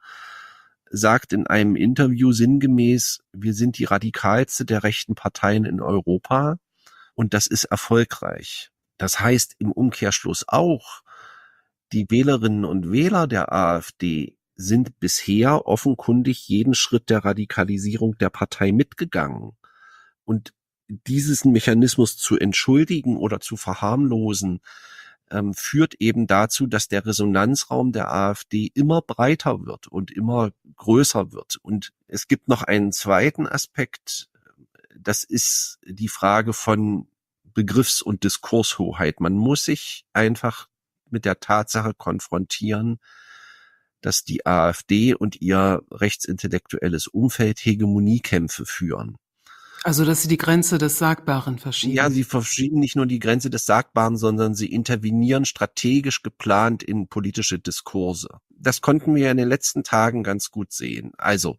Speaker 4: sagt in einem Interview sinngemäß, wir sind die radikalste der rechten Parteien in Europa und das ist erfolgreich. Das heißt im Umkehrschluss auch, die Wählerinnen und Wähler der AfD sind bisher offenkundig jeden Schritt der Radikalisierung der Partei mitgegangen. Und diesen Mechanismus zu entschuldigen oder zu verharmlosen, führt eben dazu, dass der Resonanzraum der AfD immer breiter wird und immer größer wird. Und es gibt noch einen zweiten Aspekt, das ist die Frage von Begriffs- und Diskurshoheit. Man muss sich einfach mit der Tatsache konfrontieren, dass die AfD und ihr rechtsintellektuelles Umfeld Hegemoniekämpfe führen.
Speaker 2: Also, dass sie die Grenze des Sagbaren verschieben.
Speaker 4: Ja, sie verschieben nicht nur die Grenze des Sagbaren, sondern sie intervenieren strategisch geplant in politische Diskurse. Das konnten wir ja in den letzten Tagen ganz gut sehen. Also,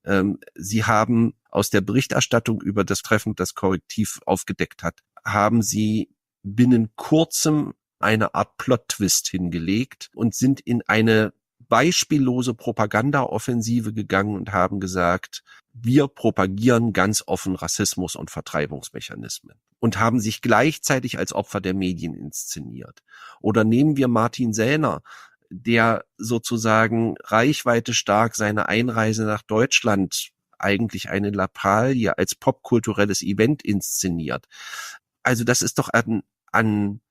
Speaker 4: sie haben aus der Berichterstattung über das Treffen, das Korrektiv aufgedeckt hat, haben sie binnen kurzem eine Art Plot-Twist hingelegt und sind in eine beispiellose Propagandaoffensive gegangen und haben gesagt, wir propagieren ganz offen Rassismus und Vertreibungsmechanismen und haben sich gleichzeitig als Opfer der Medien inszeniert. Oder nehmen wir Martin Sellner, der sozusagen reichweite stark seine Einreise nach Deutschland, eigentlich eine Lappalie, als popkulturelles Event inszeniert. Also das ist doch an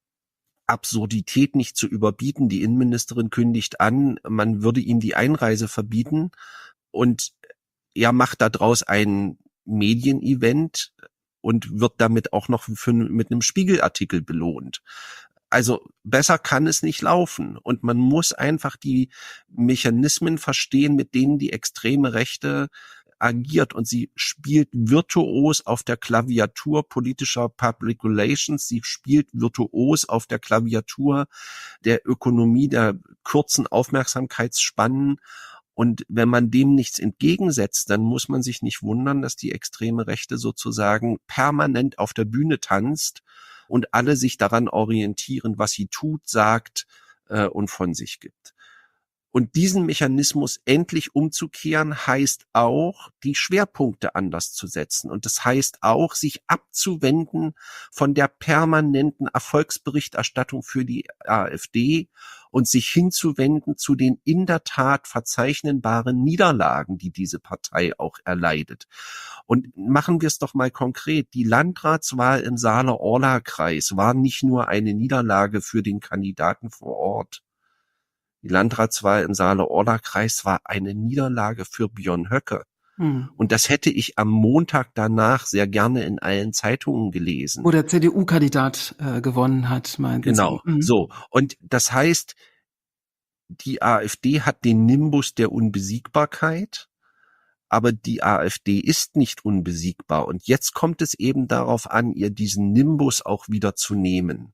Speaker 4: Absurdität nicht zu überbieten. Die Innenministerin kündigt an, man würde ihm die Einreise verbieten und er macht daraus ein Medienevent und wird damit auch noch mit einem Spiegelartikel belohnt. Also besser kann es nicht laufen und man muss einfach die Mechanismen verstehen, mit denen die extreme Rechte agiert und sie spielt virtuos auf der Klaviatur politischer Public Relations, sie spielt virtuos auf der Klaviatur der Ökonomie, der kurzen Aufmerksamkeitsspannen. Und wenn man dem nichts entgegensetzt, dann muss man sich nicht wundern, dass die extreme Rechte sozusagen permanent auf der Bühne tanzt und alle sich daran orientieren, was sie tut, sagt und von sich gibt. Und diesen Mechanismus endlich umzukehren, heißt auch, die Schwerpunkte anders zu setzen. Und das heißt auch, sich abzuwenden von der permanenten Erfolgsberichterstattung für die AfD und sich hinzuwenden zu den in der Tat verzeichnenbaren Niederlagen, die diese Partei auch erleidet. Und machen wir es doch mal konkret. Die Landratswahl im Saale-Orla-Kreis war nicht nur eine Niederlage für den Kandidaten vor Ort. Die Landratswahl im Saale-Orla-Kreis war eine Niederlage für Björn Höcke. Und das hätte ich am Montag danach sehr gerne in allen Zeitungen gelesen.
Speaker 2: Wo der CDU-Kandidat gewonnen hat, meinten Sie.
Speaker 4: Genau, so. Und das heißt, die AfD hat den Nimbus der Unbesiegbarkeit, aber die AfD ist nicht unbesiegbar. Und jetzt kommt es eben darauf an, ihr diesen Nimbus auch wieder zu nehmen.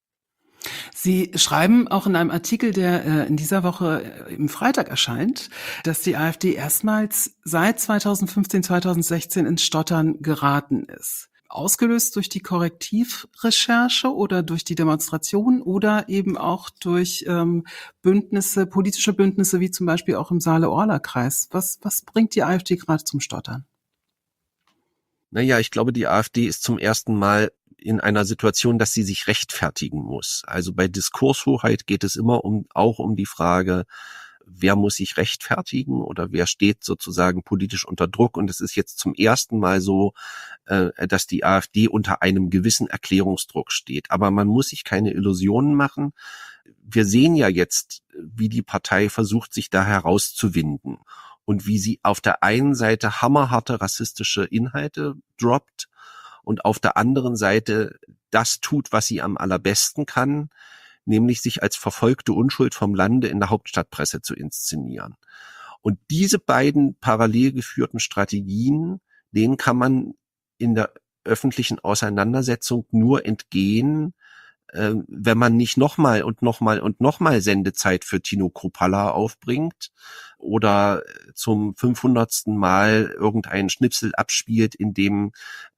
Speaker 2: Sie schreiben auch in einem Artikel, der in dieser Woche im Freitag erscheint, dass die AfD erstmals seit 2015, 2016 ins Stottern geraten ist. Ausgelöst durch die Korrektivrecherche oder durch die Demonstration oder eben auch durch Bündnisse, politische Bündnisse, wie zum Beispiel auch im Saale-Orla-Kreis. Was bringt die AfD gerade zum Stottern?
Speaker 4: Naja, ich glaube, die AfD ist zum ersten Mal in einer Situation, dass sie sich rechtfertigen muss. Also bei Diskurshoheit geht es immer auch um die Frage, wer muss sich rechtfertigen oder wer steht sozusagen politisch unter Druck. Und es ist jetzt zum ersten Mal so, dass die AfD unter einem gewissen Erklärungsdruck steht. Aber man muss sich keine Illusionen machen. Wir sehen ja jetzt, wie die Partei versucht, sich da herauszuwinden und wie sie auf der einen Seite hammerharte rassistische Inhalte droppt und auf der anderen Seite das tut, was sie am allerbesten kann, nämlich sich als verfolgte Unschuld vom Lande in der Hauptstadtpresse zu inszenieren. Und diese beiden parallel geführten Strategien, denen kann man in der öffentlichen Auseinandersetzung nur entgehen, wenn man nicht nochmal Sendezeit für Tino Kruppalla aufbringt oder zum 500. Mal irgendeinen Schnipsel abspielt, in dem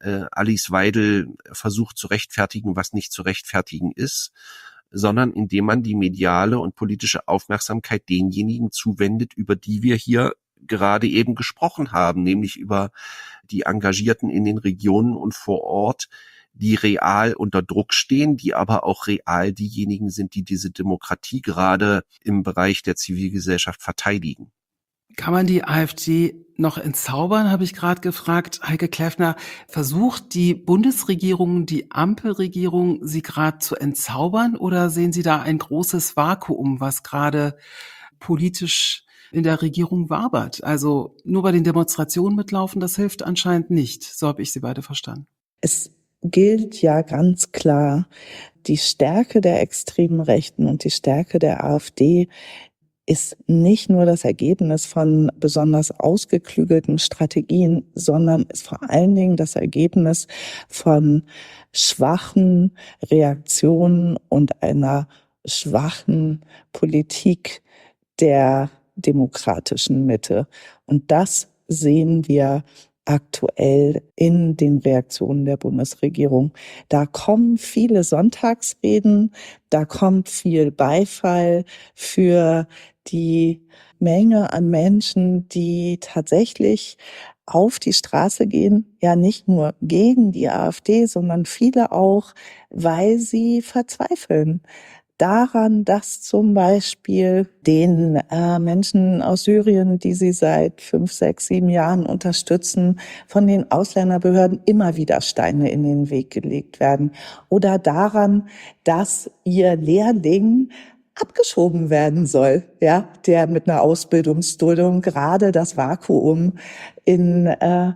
Speaker 4: Alice Weidel versucht zu rechtfertigen, was nicht zu rechtfertigen ist, sondern indem man die mediale und politische Aufmerksamkeit denjenigen zuwendet, über die wir hier gerade eben gesprochen haben, nämlich über die Engagierten in den Regionen und vor Ort, die real unter Druck stehen, die aber auch real diejenigen sind, die diese Demokratie gerade im Bereich der Zivilgesellschaft verteidigen.
Speaker 2: Kann man die AfD noch entzaubern, habe ich gerade gefragt. Heike Kleffner, versucht die Bundesregierung, die Ampelregierung, sie gerade zu entzaubern oder sehen Sie da ein großes Vakuum, was gerade politisch in der Regierung wabert? Also nur bei den Demonstrationen mitlaufen, das hilft anscheinend nicht. So habe ich Sie beide verstanden.
Speaker 3: Es gilt ja ganz klar, die Stärke der extremen Rechten und die Stärke der AfD ist nicht nur das Ergebnis von besonders ausgeklügelten Strategien, sondern ist vor allen Dingen das Ergebnis von schwachen Reaktionen und einer schwachen Politik der demokratischen Mitte. Und das sehen wir aktuell in den Reaktionen der Bundesregierung. Da kommen viele Sonntagsreden, da kommt viel Beifall für die Menge an Menschen, die tatsächlich auf die Straße gehen, ja nicht nur gegen die AfD, sondern viele auch, weil sie verzweifeln daran, dass zum Beispiel den Menschen aus Syrien, die sie seit 5, 6, 7 Jahren unterstützen, von den Ausländerbehörden immer wieder Steine in den Weg gelegt werden. Oder daran, dass ihr Lehrling abgeschoben werden soll, ja, der mit einer Ausbildungsduldung gerade das Vakuum in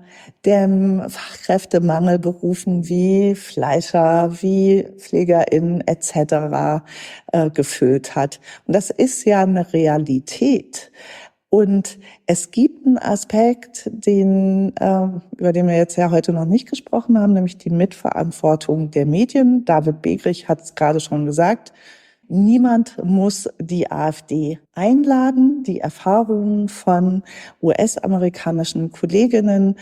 Speaker 3: dem Fachkräftemangelberufen wie Fleischer, wie PflegerInnen etc. Gefüllt hat. Und das ist ja eine Realität. Und es gibt einen Aspekt, über den wir jetzt ja heute noch nicht gesprochen haben, nämlich die Mitverantwortung der Medien. David Begrich hat es gerade schon gesagt. Niemand muss die AfD einladen. Die Erfahrungen von US-amerikanischen Kolleginnen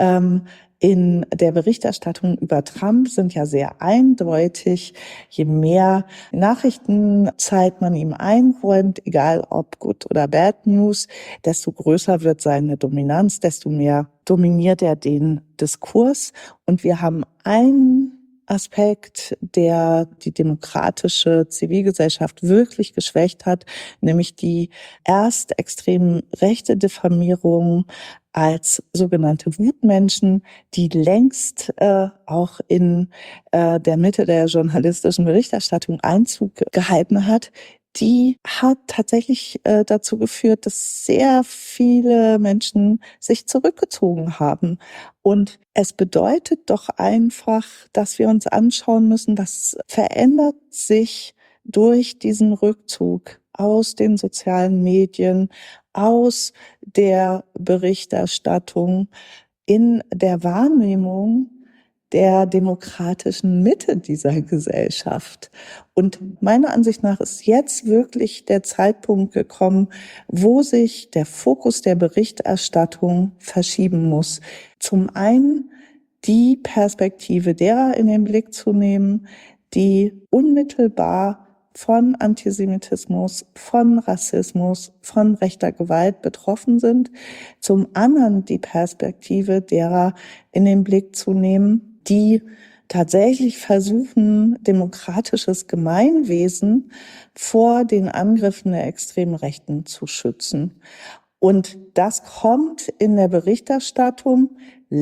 Speaker 3: in der Berichterstattung über Trump sind ja sehr eindeutig. Je mehr Nachrichtenzeit man ihm einräumt, egal ob Good oder Bad News, desto größer wird seine Dominanz, desto mehr dominiert er den Diskurs. Und wir haben einen Aspekt, der die demokratische Zivilgesellschaft wirklich geschwächt hat, nämlich die erst extrem rechte Diffamierung als sogenannte Wutmenschen, die längst auch in der Mitte der journalistischen Berichterstattung Einzug gehalten hat. Die hat tatsächlich dazu geführt, dass sehr viele Menschen sich zurückgezogen haben. Und es bedeutet doch einfach, dass wir uns anschauen müssen, was verändert sich durch diesen Rückzug aus den sozialen Medien, aus der Berichterstattung in der Wahrnehmung der demokratischen Mitte dieser Gesellschaft. Und meiner Ansicht nach ist jetzt wirklich der Zeitpunkt gekommen, wo sich der Fokus der Berichterstattung verschieben muss. Zum einen die Perspektive derer in den Blick zu nehmen, die unmittelbar von Antisemitismus, von Rassismus, von rechter Gewalt betroffen sind. Zum anderen die Perspektive derer in den Blick zu nehmen, die tatsächlich versuchen, demokratisches Gemeinwesen vor den Angriffen der extremen Rechten zu schützen. Und das kommt in der Berichterstattung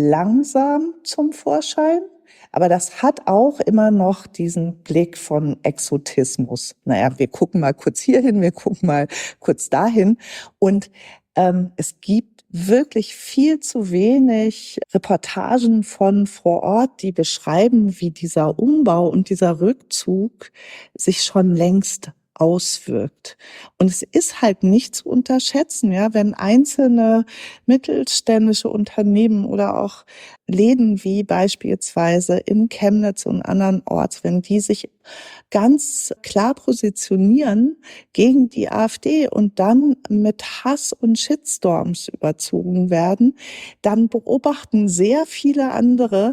Speaker 3: langsam zum Vorschein. Aber das hat auch immer noch diesen Blick von Exotismus. Naja, wir gucken mal kurz hierhin, wir gucken mal kurz dahin. Und es gibt wirklich viel zu wenig Reportagen von vor Ort, die beschreiben, wie dieser Umbau und dieser Rückzug sich schon längst auswirkt. Und es ist halt nicht zu unterschätzen, ja, wenn einzelne mittelständische Unternehmen oder auch Läden wie beispielsweise in Chemnitz und anderen Orts, wenn die sich ganz klar positionieren gegen die AfD und dann mit Hass und Shitstorms überzogen werden, dann beobachten sehr viele andere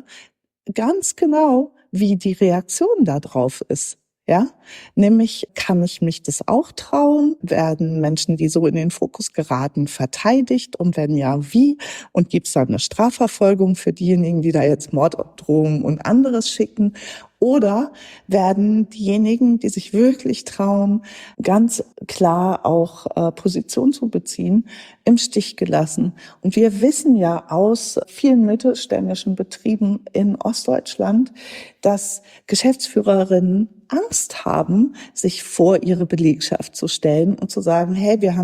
Speaker 3: ganz genau, wie die Reaktion darauf ist. Ja, nämlich kann ich mich das auch trauen? Werden Menschen, die so in den Fokus geraten, verteidigt? Und wenn ja, wie? Und gibt es dann eine Strafverfolgung für diejenigen, die da jetzt Morddrohungen und anderes schicken? Oder werden diejenigen, die sich wirklich trauen, ganz klar auch Position zu beziehen, im Stich gelassen? Und wir wissen ja aus vielen mittelständischen Betrieben in Ostdeutschland, dass Geschäftsführerinnen Angst haben, sich vor ihre Belegschaft zu stellen und zu sagen, hey, wir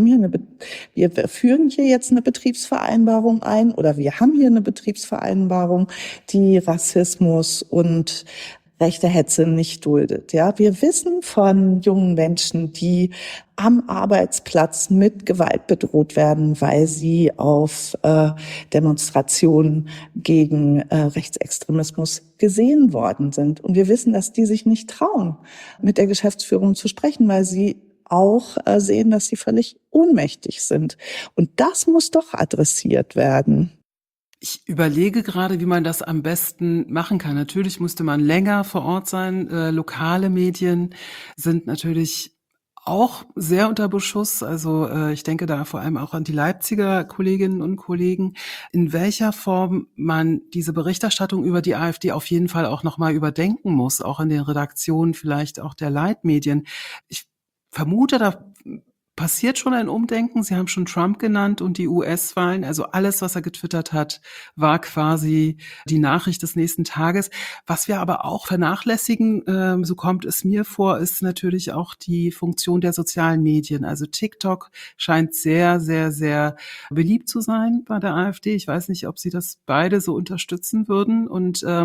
Speaker 3: führen hier jetzt eine Betriebsvereinbarung ein oder wir haben hier eine Betriebsvereinbarung, die Rassismus und rechte Hetze nicht duldet. Ja, wir wissen von jungen Menschen, die am Arbeitsplatz mit Gewalt bedroht werden, weil sie auf Demonstrationen gegen Rechtsextremismus gesehen worden sind. Und wir wissen, dass die sich nicht trauen, mit der Geschäftsführung zu sprechen, weil sie auch sehen, dass sie völlig ohnmächtig sind. Und das muss doch adressiert werden.
Speaker 2: Ich überlege gerade, wie man das am besten machen kann. Natürlich müsste man länger vor Ort sein. Lokale Medien sind natürlich auch sehr unter Beschuss. Also ich denke da vor allem auch an die Leipziger Kolleginnen und Kollegen. In welcher Form man diese Berichterstattung über die AfD auf jeden Fall auch nochmal überdenken muss, auch in den Redaktionen vielleicht auch der Leitmedien. Ich vermute, da passiert schon ein Umdenken. Sie haben schon Trump genannt und die US-Wahlen. Also alles, was er getwittert hat, war quasi die Nachricht des nächsten Tages. Was wir aber auch vernachlässigen, so kommt es mir vor, ist natürlich auch die Funktion der sozialen Medien. Also TikTok scheint sehr, sehr, sehr beliebt zu sein bei der AfD. Ich weiß nicht, ob Sie das beide so unterstützen würden. Und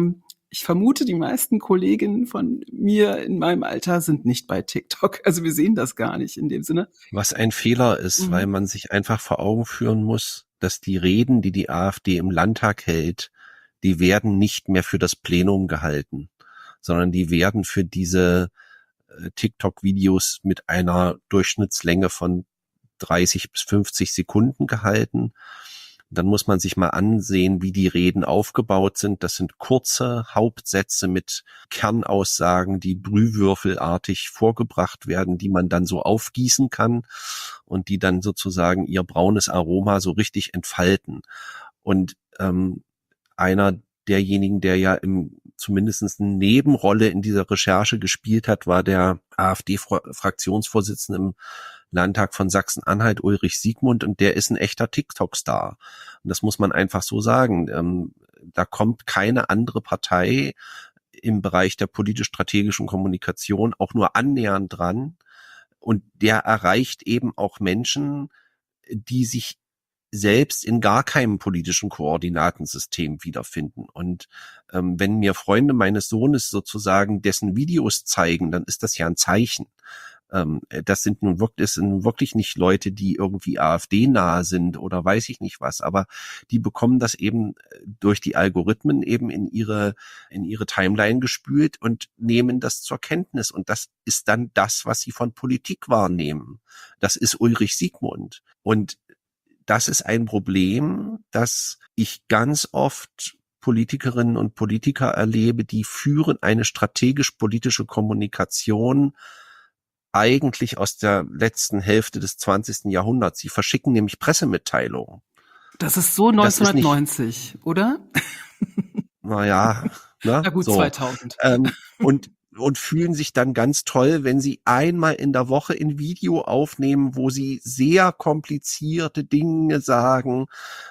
Speaker 2: Ich vermute, die meisten Kolleginnen von mir in meinem Alter sind nicht bei TikTok. Also wir sehen das gar nicht in dem Sinne.
Speaker 4: Was ein Fehler ist, weil man sich einfach vor Augen führen muss, dass die Reden, die die AfD im Landtag hält, die werden nicht mehr für das Plenum gehalten, sondern die werden für diese TikTok-Videos mit einer Durchschnittslänge von 30 bis 50 Sekunden gehalten. Dann muss man sich mal ansehen, wie die Reden aufgebaut sind. Das sind kurze Hauptsätze mit Kernaussagen, die brühwürfelartig vorgebracht werden, die man dann so aufgießen kann und die dann sozusagen ihr braunes Aroma so richtig entfalten. Und einer derjenigen, der ja zumindest eine Nebenrolle in dieser Recherche gespielt hat, war der AfD-Fraktionsvorsitzende im Landtag von Sachsen-Anhalt, Ulrich Siegmund, und der ist ein echter TikTok-Star. Und das muss man einfach so sagen. Da kommt keine andere Partei im Bereich der politisch-strategischen Kommunikation auch nur annähernd dran. Und der erreicht eben auch Menschen, die sich selbst in gar keinem politischen Koordinatensystem wiederfinden. Und wenn mir Freunde meines Sohnes sozusagen dessen Videos zeigen, dann ist das ja ein Zeichen. Das sind nun wirklich nicht Leute, die irgendwie AfD-nahe sind oder weiß ich nicht was, aber die bekommen das eben durch die Algorithmen eben in ihre Timeline gespült und nehmen das zur Kenntnis. Und das ist dann das, was sie von Politik wahrnehmen. Das ist Ulrich Siegmund. Und das ist ein Problem, das ich ganz oft Politikerinnen und Politiker erlebe, die führen eine strategisch-politische Kommunikation eigentlich aus der letzten Hälfte des 20. Jahrhunderts. Sie verschicken nämlich Pressemitteilungen.
Speaker 2: Das ist so 1990, oder?
Speaker 4: Naja, ne?
Speaker 2: Na gut,
Speaker 4: so.
Speaker 2: 2000.
Speaker 4: Und fühlen sich dann ganz toll, wenn sie einmal in der Woche ein Video aufnehmen, wo sie sehr komplizierte Dinge sagen,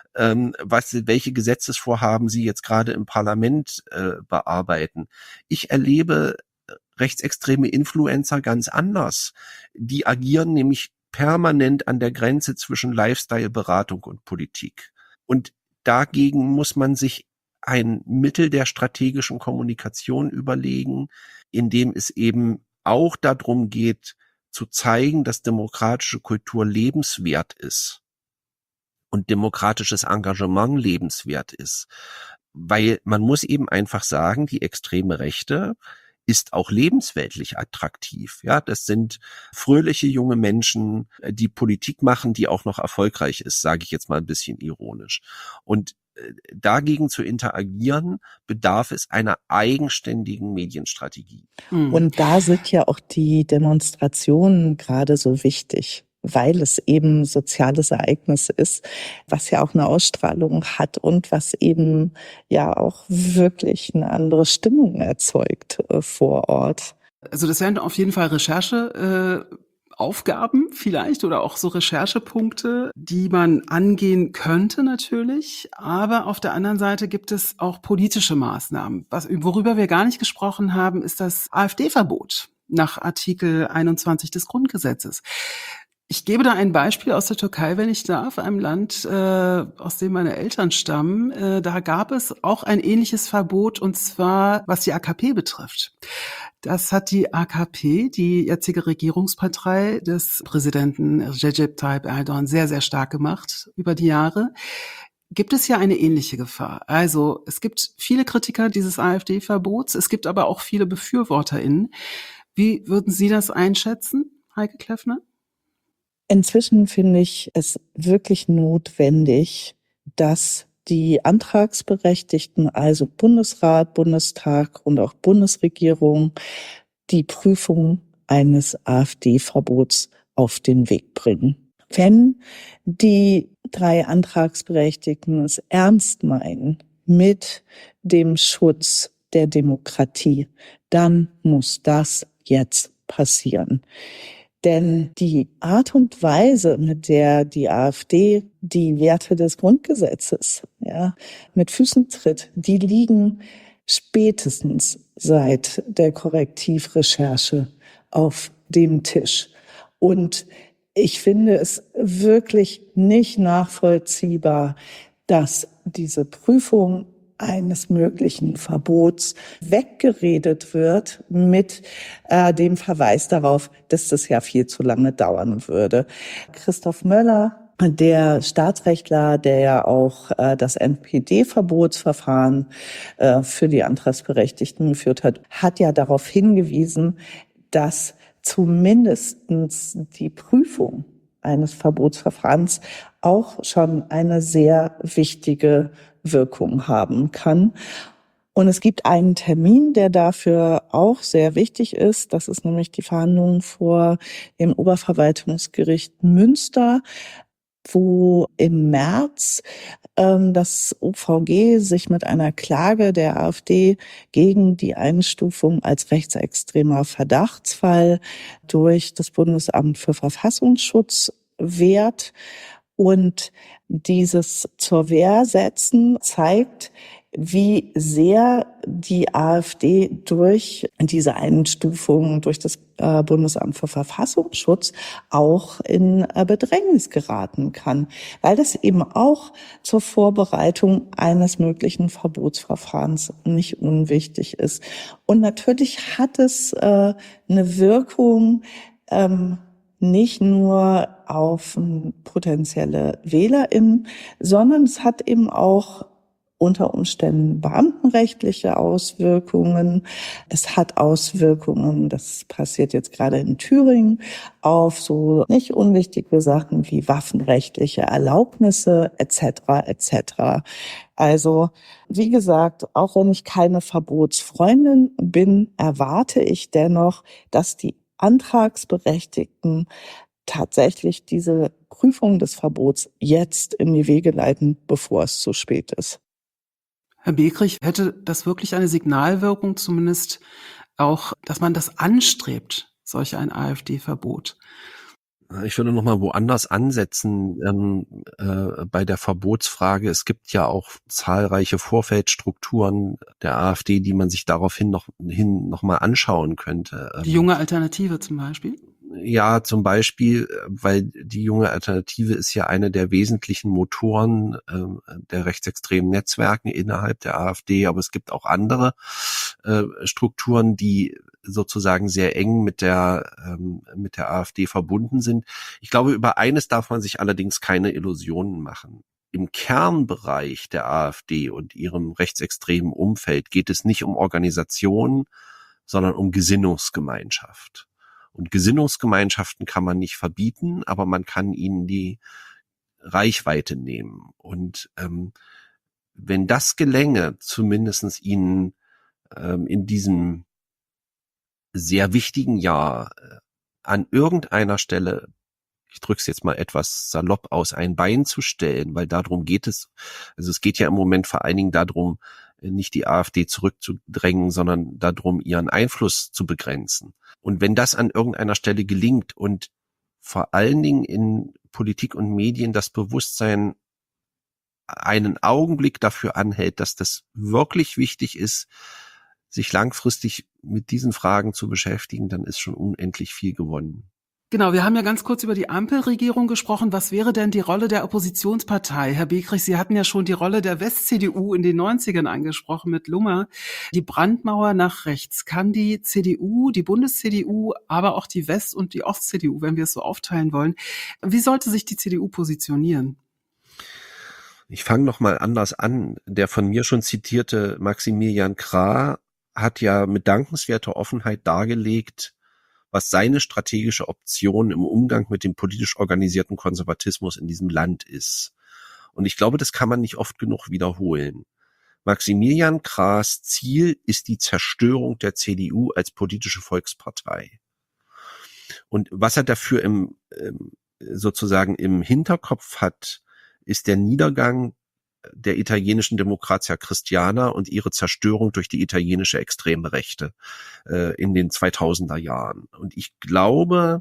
Speaker 4: welche Gesetzesvorhaben sie jetzt gerade im Parlament bearbeiten. Ich erlebe rechtsextreme Influencer ganz anders. Die agieren nämlich permanent an der Grenze zwischen Lifestyle-Beratung und Politik. Und dagegen muss man sich ein Mittel der strategischen Kommunikation überlegen, in dem es eben auch darum geht, zu zeigen, dass demokratische Kultur lebenswert ist und demokratisches Engagement lebenswert ist. Weil man muss eben einfach sagen, die extreme Rechte ist auch lebensweltlich attraktiv. Ja, das sind fröhliche junge Menschen, die Politik machen, die auch noch erfolgreich ist, sage ich jetzt mal ein bisschen ironisch. Und dagegen zu interagieren, bedarf es einer eigenständigen Medienstrategie.
Speaker 3: Und da sind ja auch die Demonstrationen gerade so wichtig, weil es eben soziales Ereignis ist, was ja auch eine Ausstrahlung hat und was eben ja auch wirklich eine andere Stimmung erzeugt vor Ort.
Speaker 2: Also das wären auf jeden Fall Rechercheaufgaben vielleicht oder auch so Recherchepunkte, die man angehen könnte natürlich. Aber auf der anderen Seite gibt es auch politische Maßnahmen. Worüber wir gar nicht gesprochen haben, ist das AfD-Verbot nach Artikel 21 des Grundgesetzes. Ich gebe da ein Beispiel aus der Türkei, wenn ich darf, einem Land, aus dem meine Eltern stammen. Da gab es auch ein ähnliches Verbot, und zwar was die AKP betrifft. Das hat die AKP, die jetzige Regierungspartei des Präsidenten Recep Tayyip Erdogan, sehr, sehr stark gemacht über die Jahre. Gibt es ja eine ähnliche Gefahr. Also es gibt viele Kritiker dieses AfD-Verbots, es gibt aber auch viele BefürworterInnen. Wie würden Sie das einschätzen, Heike Kleffner?
Speaker 3: Inzwischen finde ich es wirklich notwendig, dass die Antragsberechtigten, also Bundesrat, Bundestag und auch Bundesregierung, die Prüfung eines AfD-Verbots auf den Weg bringen. Wenn die 3 Antragsberechtigten es ernst meinen mit dem Schutz der Demokratie, dann muss das jetzt passieren. Denn die Art und Weise, mit der die AfD die Werte des Grundgesetzes mit Füßen tritt, die liegen spätestens seit der Korrektivrecherche auf dem Tisch. Und ich finde es wirklich nicht nachvollziehbar, dass diese Prüfung eines möglichen Verbots weggeredet wird mit dem Verweis darauf, dass das ja viel zu lange dauern würde. Christoph Möller, der Staatsrechtler, der ja auch das NPD-Verbotsverfahren für die Antragsberechtigten geführt hat, hat ja darauf hingewiesen, dass zumindestens die Prüfung eines Verbotsverfahrens auch schon eine sehr wichtige Wirkung haben kann. Und es gibt einen Termin, der dafür auch sehr wichtig ist. Das ist nämlich die Verhandlung vor dem Oberverwaltungsgericht Münster, wo im März das OVG sich mit einer Klage der AfD gegen die Einstufung als rechtsextremer Verdachtsfall durch das Bundesamt für Verfassungsschutz wehrt. Und dieses zur Wehr setzen zeigt, wie sehr die AfD durch diese Einstufung durch das Bundesamt für Verfassungsschutz auch in Bedrängnis geraten kann, weil das eben auch zur Vorbereitung eines möglichen Verbotsverfahrens nicht unwichtig ist. Und natürlich hat es eine Wirkung, nicht nur auf potenzielle WählerInnen, sondern es hat eben auch unter Umständen beamtenrechtliche Auswirkungen. Es hat Auswirkungen, das passiert jetzt gerade in Thüringen, auf so nicht unwichtige Sachen wie waffenrechtliche Erlaubnisse etc. etc. Also wie gesagt, auch wenn ich keine Verbotsfreundin bin, erwarte ich dennoch, dass die Antragsberechtigten tatsächlich diese Prüfung des Verbots jetzt in die Wege leiten, bevor es zu spät ist.
Speaker 2: Herr Bekrich, hätte das wirklich eine Signalwirkung, zumindest auch, dass man das anstrebt, solch ein AfD-Verbot?
Speaker 4: Ich würde noch mal woanders ansetzen bei der Verbotsfrage. Es gibt ja auch zahlreiche Vorfeldstrukturen der AfD, die man sich daraufhin noch mal anschauen könnte.
Speaker 2: Die junge Alternative zum Beispiel?
Speaker 4: Ja, zum Beispiel, weil die junge Alternative ist ja eine der wesentlichen Motoren der rechtsextremen Netzwerken innerhalb der AfD, aber es gibt auch andere Strukturen, die sozusagen sehr eng mit der AfD verbunden sind. Ich glaube, über eines darf man sich allerdings keine Illusionen machen. Im Kernbereich der AfD und ihrem rechtsextremen Umfeld geht es nicht um Organisationen, sondern um Gesinnungsgemeinschaft. Und Gesinnungsgemeinschaften kann man nicht verbieten, aber man kann ihnen die Reichweite nehmen. Und wenn das gelänge, zumindest ihnen in diesem sehr wichtigen Jahr an irgendeiner Stelle, ich drücke es jetzt mal etwas salopp aus, ein Bein zu stellen, weil darum geht es. Also es geht ja im Moment vor allen Dingen darum, nicht die AfD zurückzudrängen, sondern darum, ihren Einfluss zu begrenzen. Und wenn das an irgendeiner Stelle gelingt und vor allen Dingen in Politik und Medien das Bewusstsein einen Augenblick dafür anhält, dass das wirklich wichtig ist, sich langfristig mit diesen Fragen zu beschäftigen, dann ist schon unendlich viel gewonnen.
Speaker 2: Genau, wir haben ja ganz kurz über die Ampelregierung gesprochen. Was wäre denn die Rolle der Oppositionspartei? Herr Bekrich, Sie hatten ja schon die Rolle der West-CDU in den 90ern angesprochen mit Lummer. Die Brandmauer nach rechts. Kann die CDU, die Bundes-CDU, aber auch die West- und die Ost-CDU, wenn wir es so aufteilen wollen, wie sollte sich die CDU positionieren?
Speaker 4: Ich fange noch mal anders an. Der von mir schon zitierte Maximilian Krah hat ja mit dankenswerter Offenheit dargelegt, was seine strategische Option im Umgang mit dem politisch organisierten Konservatismus in diesem Land ist. Und ich glaube, das kann man nicht oft genug wiederholen. Maximilian Krahs Ziel ist die Zerstörung der CDU als politische Volkspartei. Und was er dafür sozusagen im Hinterkopf hat, ist der Niedergang der italienischen Demokratia Christiana und ihre Zerstörung durch die italienische extreme Rechte in den 2000er Jahren. Und ich glaube,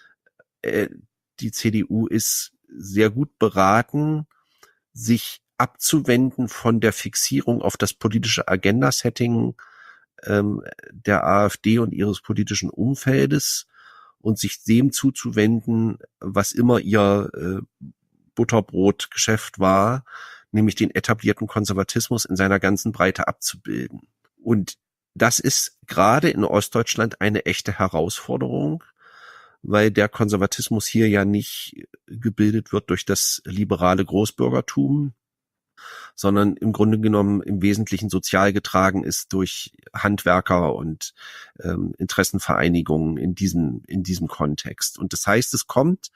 Speaker 4: die CDU ist sehr gut beraten, sich abzuwenden von der Fixierung auf das politische Agenda-Setting der AfD und ihres politischen Umfeldes und sich dem zuzuwenden, was immer ihr Butterbrotgeschäft war, nämlich den etablierten Konservatismus in seiner ganzen Breite abzubilden. Und das ist gerade in Ostdeutschland eine echte Herausforderung, weil der Konservatismus hier ja nicht gebildet wird durch das liberale Großbürgertum, sondern im Grunde genommen im Wesentlichen sozial getragen ist durch Handwerker und Interessenvereinigungen in diesem Kontext. Und das heißt, es kommt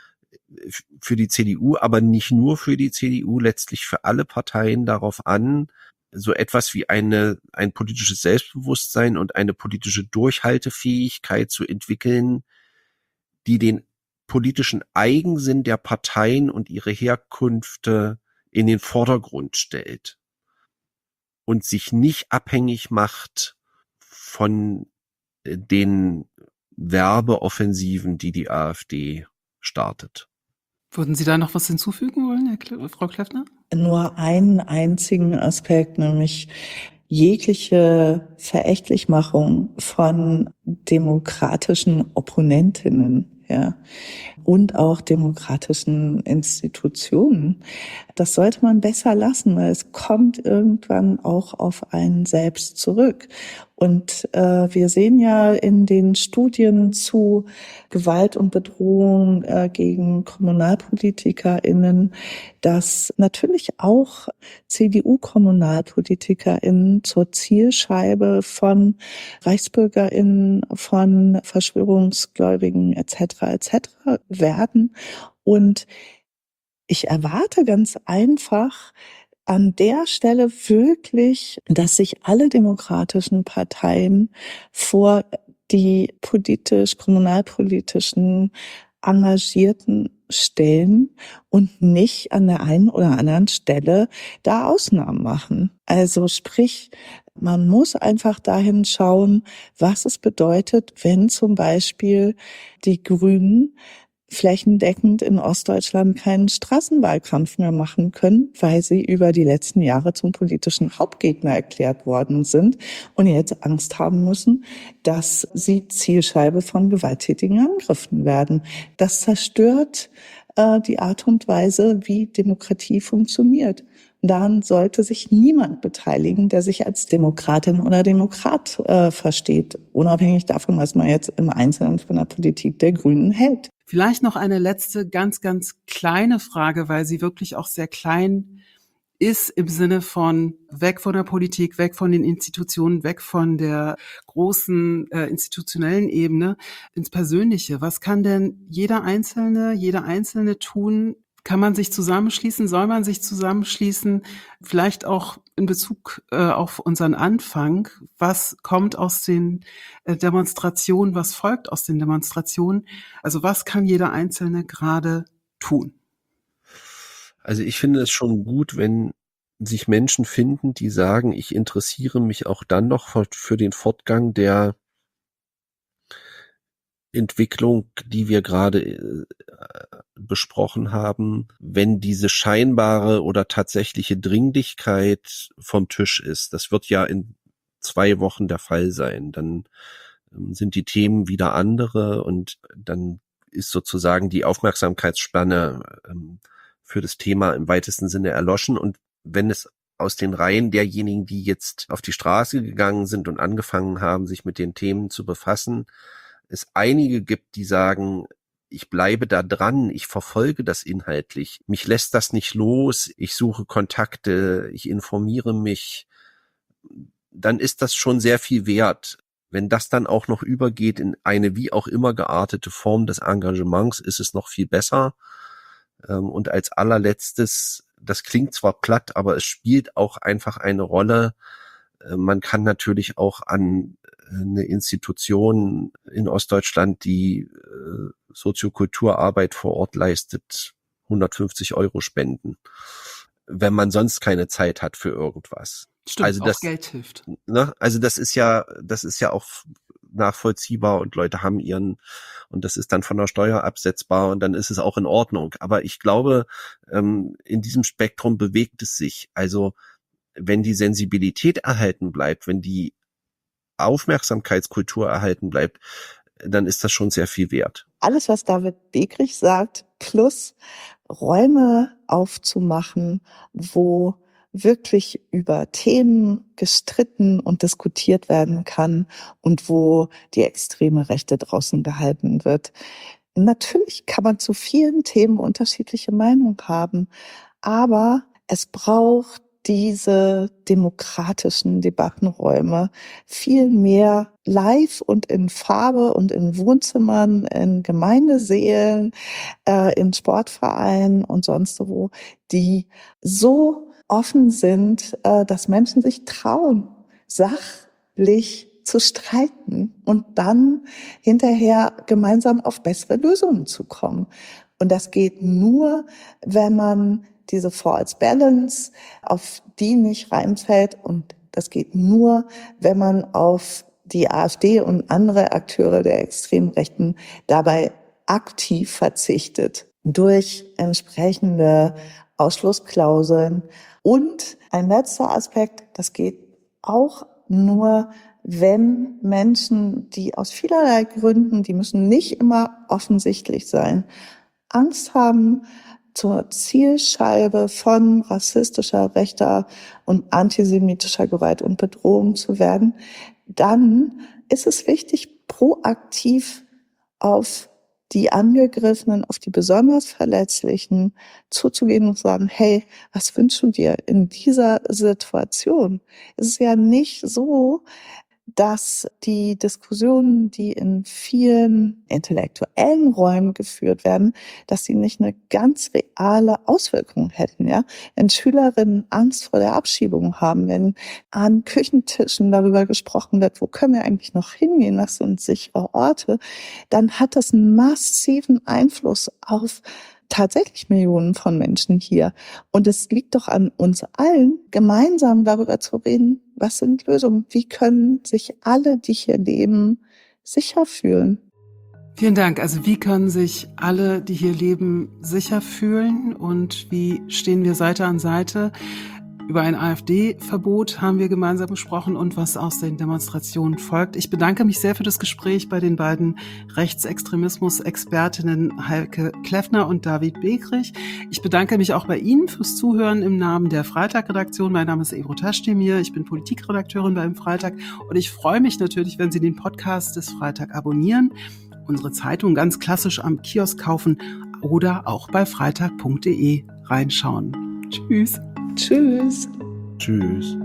Speaker 4: für die CDU, aber nicht nur für die CDU, letztlich für alle Parteien darauf an, so etwas wie ein politisches Selbstbewusstsein und eine politische Durchhaltefähigkeit zu entwickeln, die den politischen Eigensinn der Parteien und ihre Herkünfte in den Vordergrund stellt und sich nicht abhängig macht von den Werbeoffensiven, die die AfD startet.
Speaker 2: Würden Sie da noch was hinzufügen wollen, Frau Kleffner?
Speaker 3: Nur einen einzigen Aspekt, nämlich jegliche Verächtlichmachung von demokratischen Opponentinnen, ja, und auch demokratischen Institutionen. Das sollte man besser lassen, weil es kommt irgendwann auch auf einen selbst zurück. Und wir sehen ja in den Studien zu Gewalt und Bedrohung gegen KommunalpolitikerInnen, dass natürlich auch CDU-KommunalpolitikerInnen zur Zielscheibe von ReichsbürgerInnen, von Verschwörungsgläubigen etc. werden. Und ich erwarte ganz einfach an der Stelle wirklich, dass sich alle demokratischen Parteien vor die kommunalpolitischen Engagierten stellen und nicht an der einen oder anderen Stelle da Ausnahmen machen. Also sprich, man muss einfach dahin schauen, was es bedeutet, wenn zum Beispiel die Grünen flächendeckend in Ostdeutschland keinen Straßenwahlkampf mehr machen können, weil sie über die letzten Jahre zum politischen Hauptgegner erklärt worden sind und jetzt Angst haben müssen, dass sie Zielscheibe von gewalttätigen Angriffen werden. Das zerstört die Art und Weise, wie Demokratie funktioniert. Daran sollte sich niemand beteiligen, der sich als Demokratin oder Demokrat versteht, unabhängig davon, was man jetzt im Einzelnen von der Politik der Grünen hält.
Speaker 2: Vielleicht noch eine letzte, ganz, ganz kleine Frage, weil sie wirklich auch sehr klein ist im Sinne von weg von der Politik, weg von den Institutionen, weg von der großen institutionellen Ebene ins Persönliche. Was kann denn jeder Einzelne tun? Kann man sich zusammenschließen? Soll man sich zusammenschließen? Vielleicht auch in Bezug auf unseren Anfang. Was kommt aus den Demonstrationen? Was folgt aus den Demonstrationen? Also was kann jeder Einzelne gerade tun?
Speaker 4: Also ich finde es schon gut, wenn sich Menschen finden, die sagen, ich interessiere mich auch dann noch für den Fortgang der Entwicklung, die wir gerade besprochen haben, wenn diese scheinbare oder tatsächliche Dringlichkeit vom Tisch ist. Das wird ja in 2 Wochen der Fall sein. Dann sind die Themen wieder andere und dann ist sozusagen die Aufmerksamkeitsspanne für das Thema im weitesten Sinne erloschen. Und wenn es aus den Reihen derjenigen, die jetzt auf die Straße gegangen sind und angefangen haben, sich mit den Themen zu befassen, es einige gibt, die sagen, ich bleibe da dran, ich verfolge das inhaltlich, mich lässt das nicht los, ich suche Kontakte, ich informiere mich, dann ist das schon sehr viel wert. Wenn das dann auch noch übergeht in eine wie auch immer geartete Form des Engagements, ist es noch viel besser. Und als allerletztes, das klingt zwar platt, aber es spielt auch einfach eine Rolle. Man kann natürlich auch an eine Institution in Ostdeutschland, die Soziokulturarbeit vor Ort leistet, 150 € spenden, wenn man sonst keine Zeit hat für irgendwas.
Speaker 2: Stimmt,
Speaker 4: also das,
Speaker 2: auch Geld hilft.
Speaker 4: Ne, also das ist ja auch nachvollziehbar und Leute haben und das ist dann von der Steuer absetzbar und dann ist es auch in Ordnung. Aber ich glaube, in diesem Spektrum bewegt es sich. Also wenn die Sensibilität erhalten bleibt, wenn die Aufmerksamkeitskultur erhalten bleibt, dann ist das schon sehr viel wert.
Speaker 3: alles, was David Begrich sagt, plus Räume aufzumachen, wo wirklich über Themen gestritten und diskutiert werden kann und wo die extreme Rechte draußen gehalten wird. Natürlich kann man zu vielen Themen unterschiedliche Meinungen haben, aber es braucht diese demokratischen Debattenräume viel mehr live und in Farbe und in Wohnzimmern, in Gemeindesälen, in Sportvereinen und sonst wo, die so offen sind, dass Menschen sich trauen, sachlich zu streiten und dann hinterher gemeinsam auf bessere Lösungen zu kommen. Und das geht nur, wenn man diese False Balance, auf die nicht reinfällt. Und das geht nur, wenn man auf die AfD und andere Akteure der extremen Rechten dabei aktiv verzichtet durch entsprechende Ausschlussklauseln. Und ein letzter Aspekt, das geht auch nur, wenn Menschen, die aus vielerlei Gründen, die müssen nicht immer offensichtlich sein, Angst haben, zur Zielscheibe von rassistischer, rechter und antisemitischer Gewalt und Bedrohung zu werden, dann ist es wichtig, proaktiv auf die Angegriffenen, auf die besonders Verletzlichen zuzugehen und zu sagen, hey, was wünschst du dir in dieser Situation? Es ist ja nicht so, dass die Diskussionen, die in vielen intellektuellen Räumen geführt werden, dass sie nicht eine ganz reale Auswirkung hätten, ja. Wenn Schülerinnen Angst vor der Abschiebung haben, wenn an Küchentischen darüber gesprochen wird, wo können wir eigentlich noch hingehen, was sind sichere Orte, dann hat das einen massiven Einfluss auf tatsächlich Millionen von Menschen hier. Und es liegt doch an uns allen, gemeinsam darüber zu reden, was sind Lösungen? Wie können sich alle, die hier leben, sicher fühlen?
Speaker 2: Vielen Dank. Also wie können sich alle, die hier leben, sicher fühlen und wie stehen wir Seite an Seite? Über ein AfD-Verbot haben wir gemeinsam gesprochen und was aus den Demonstrationen folgt. Ich bedanke mich sehr für das Gespräch bei den beiden Rechtsextremismus-Expertinnen Heike Kleffner und David Begrich. Ich bedanke mich auch bei Ihnen fürs Zuhören im Namen der Freitag-Redaktion. Mein Name ist Ebru Taschdemir, ich bin Politikredakteurin beim Freitag und ich freue mich natürlich, wenn Sie den Podcast des Freitag abonnieren, unsere Zeitung ganz klassisch am Kiosk kaufen oder auch bei freitag.de reinschauen. Tschüss.
Speaker 3: Tschüss.
Speaker 4: Tschüss.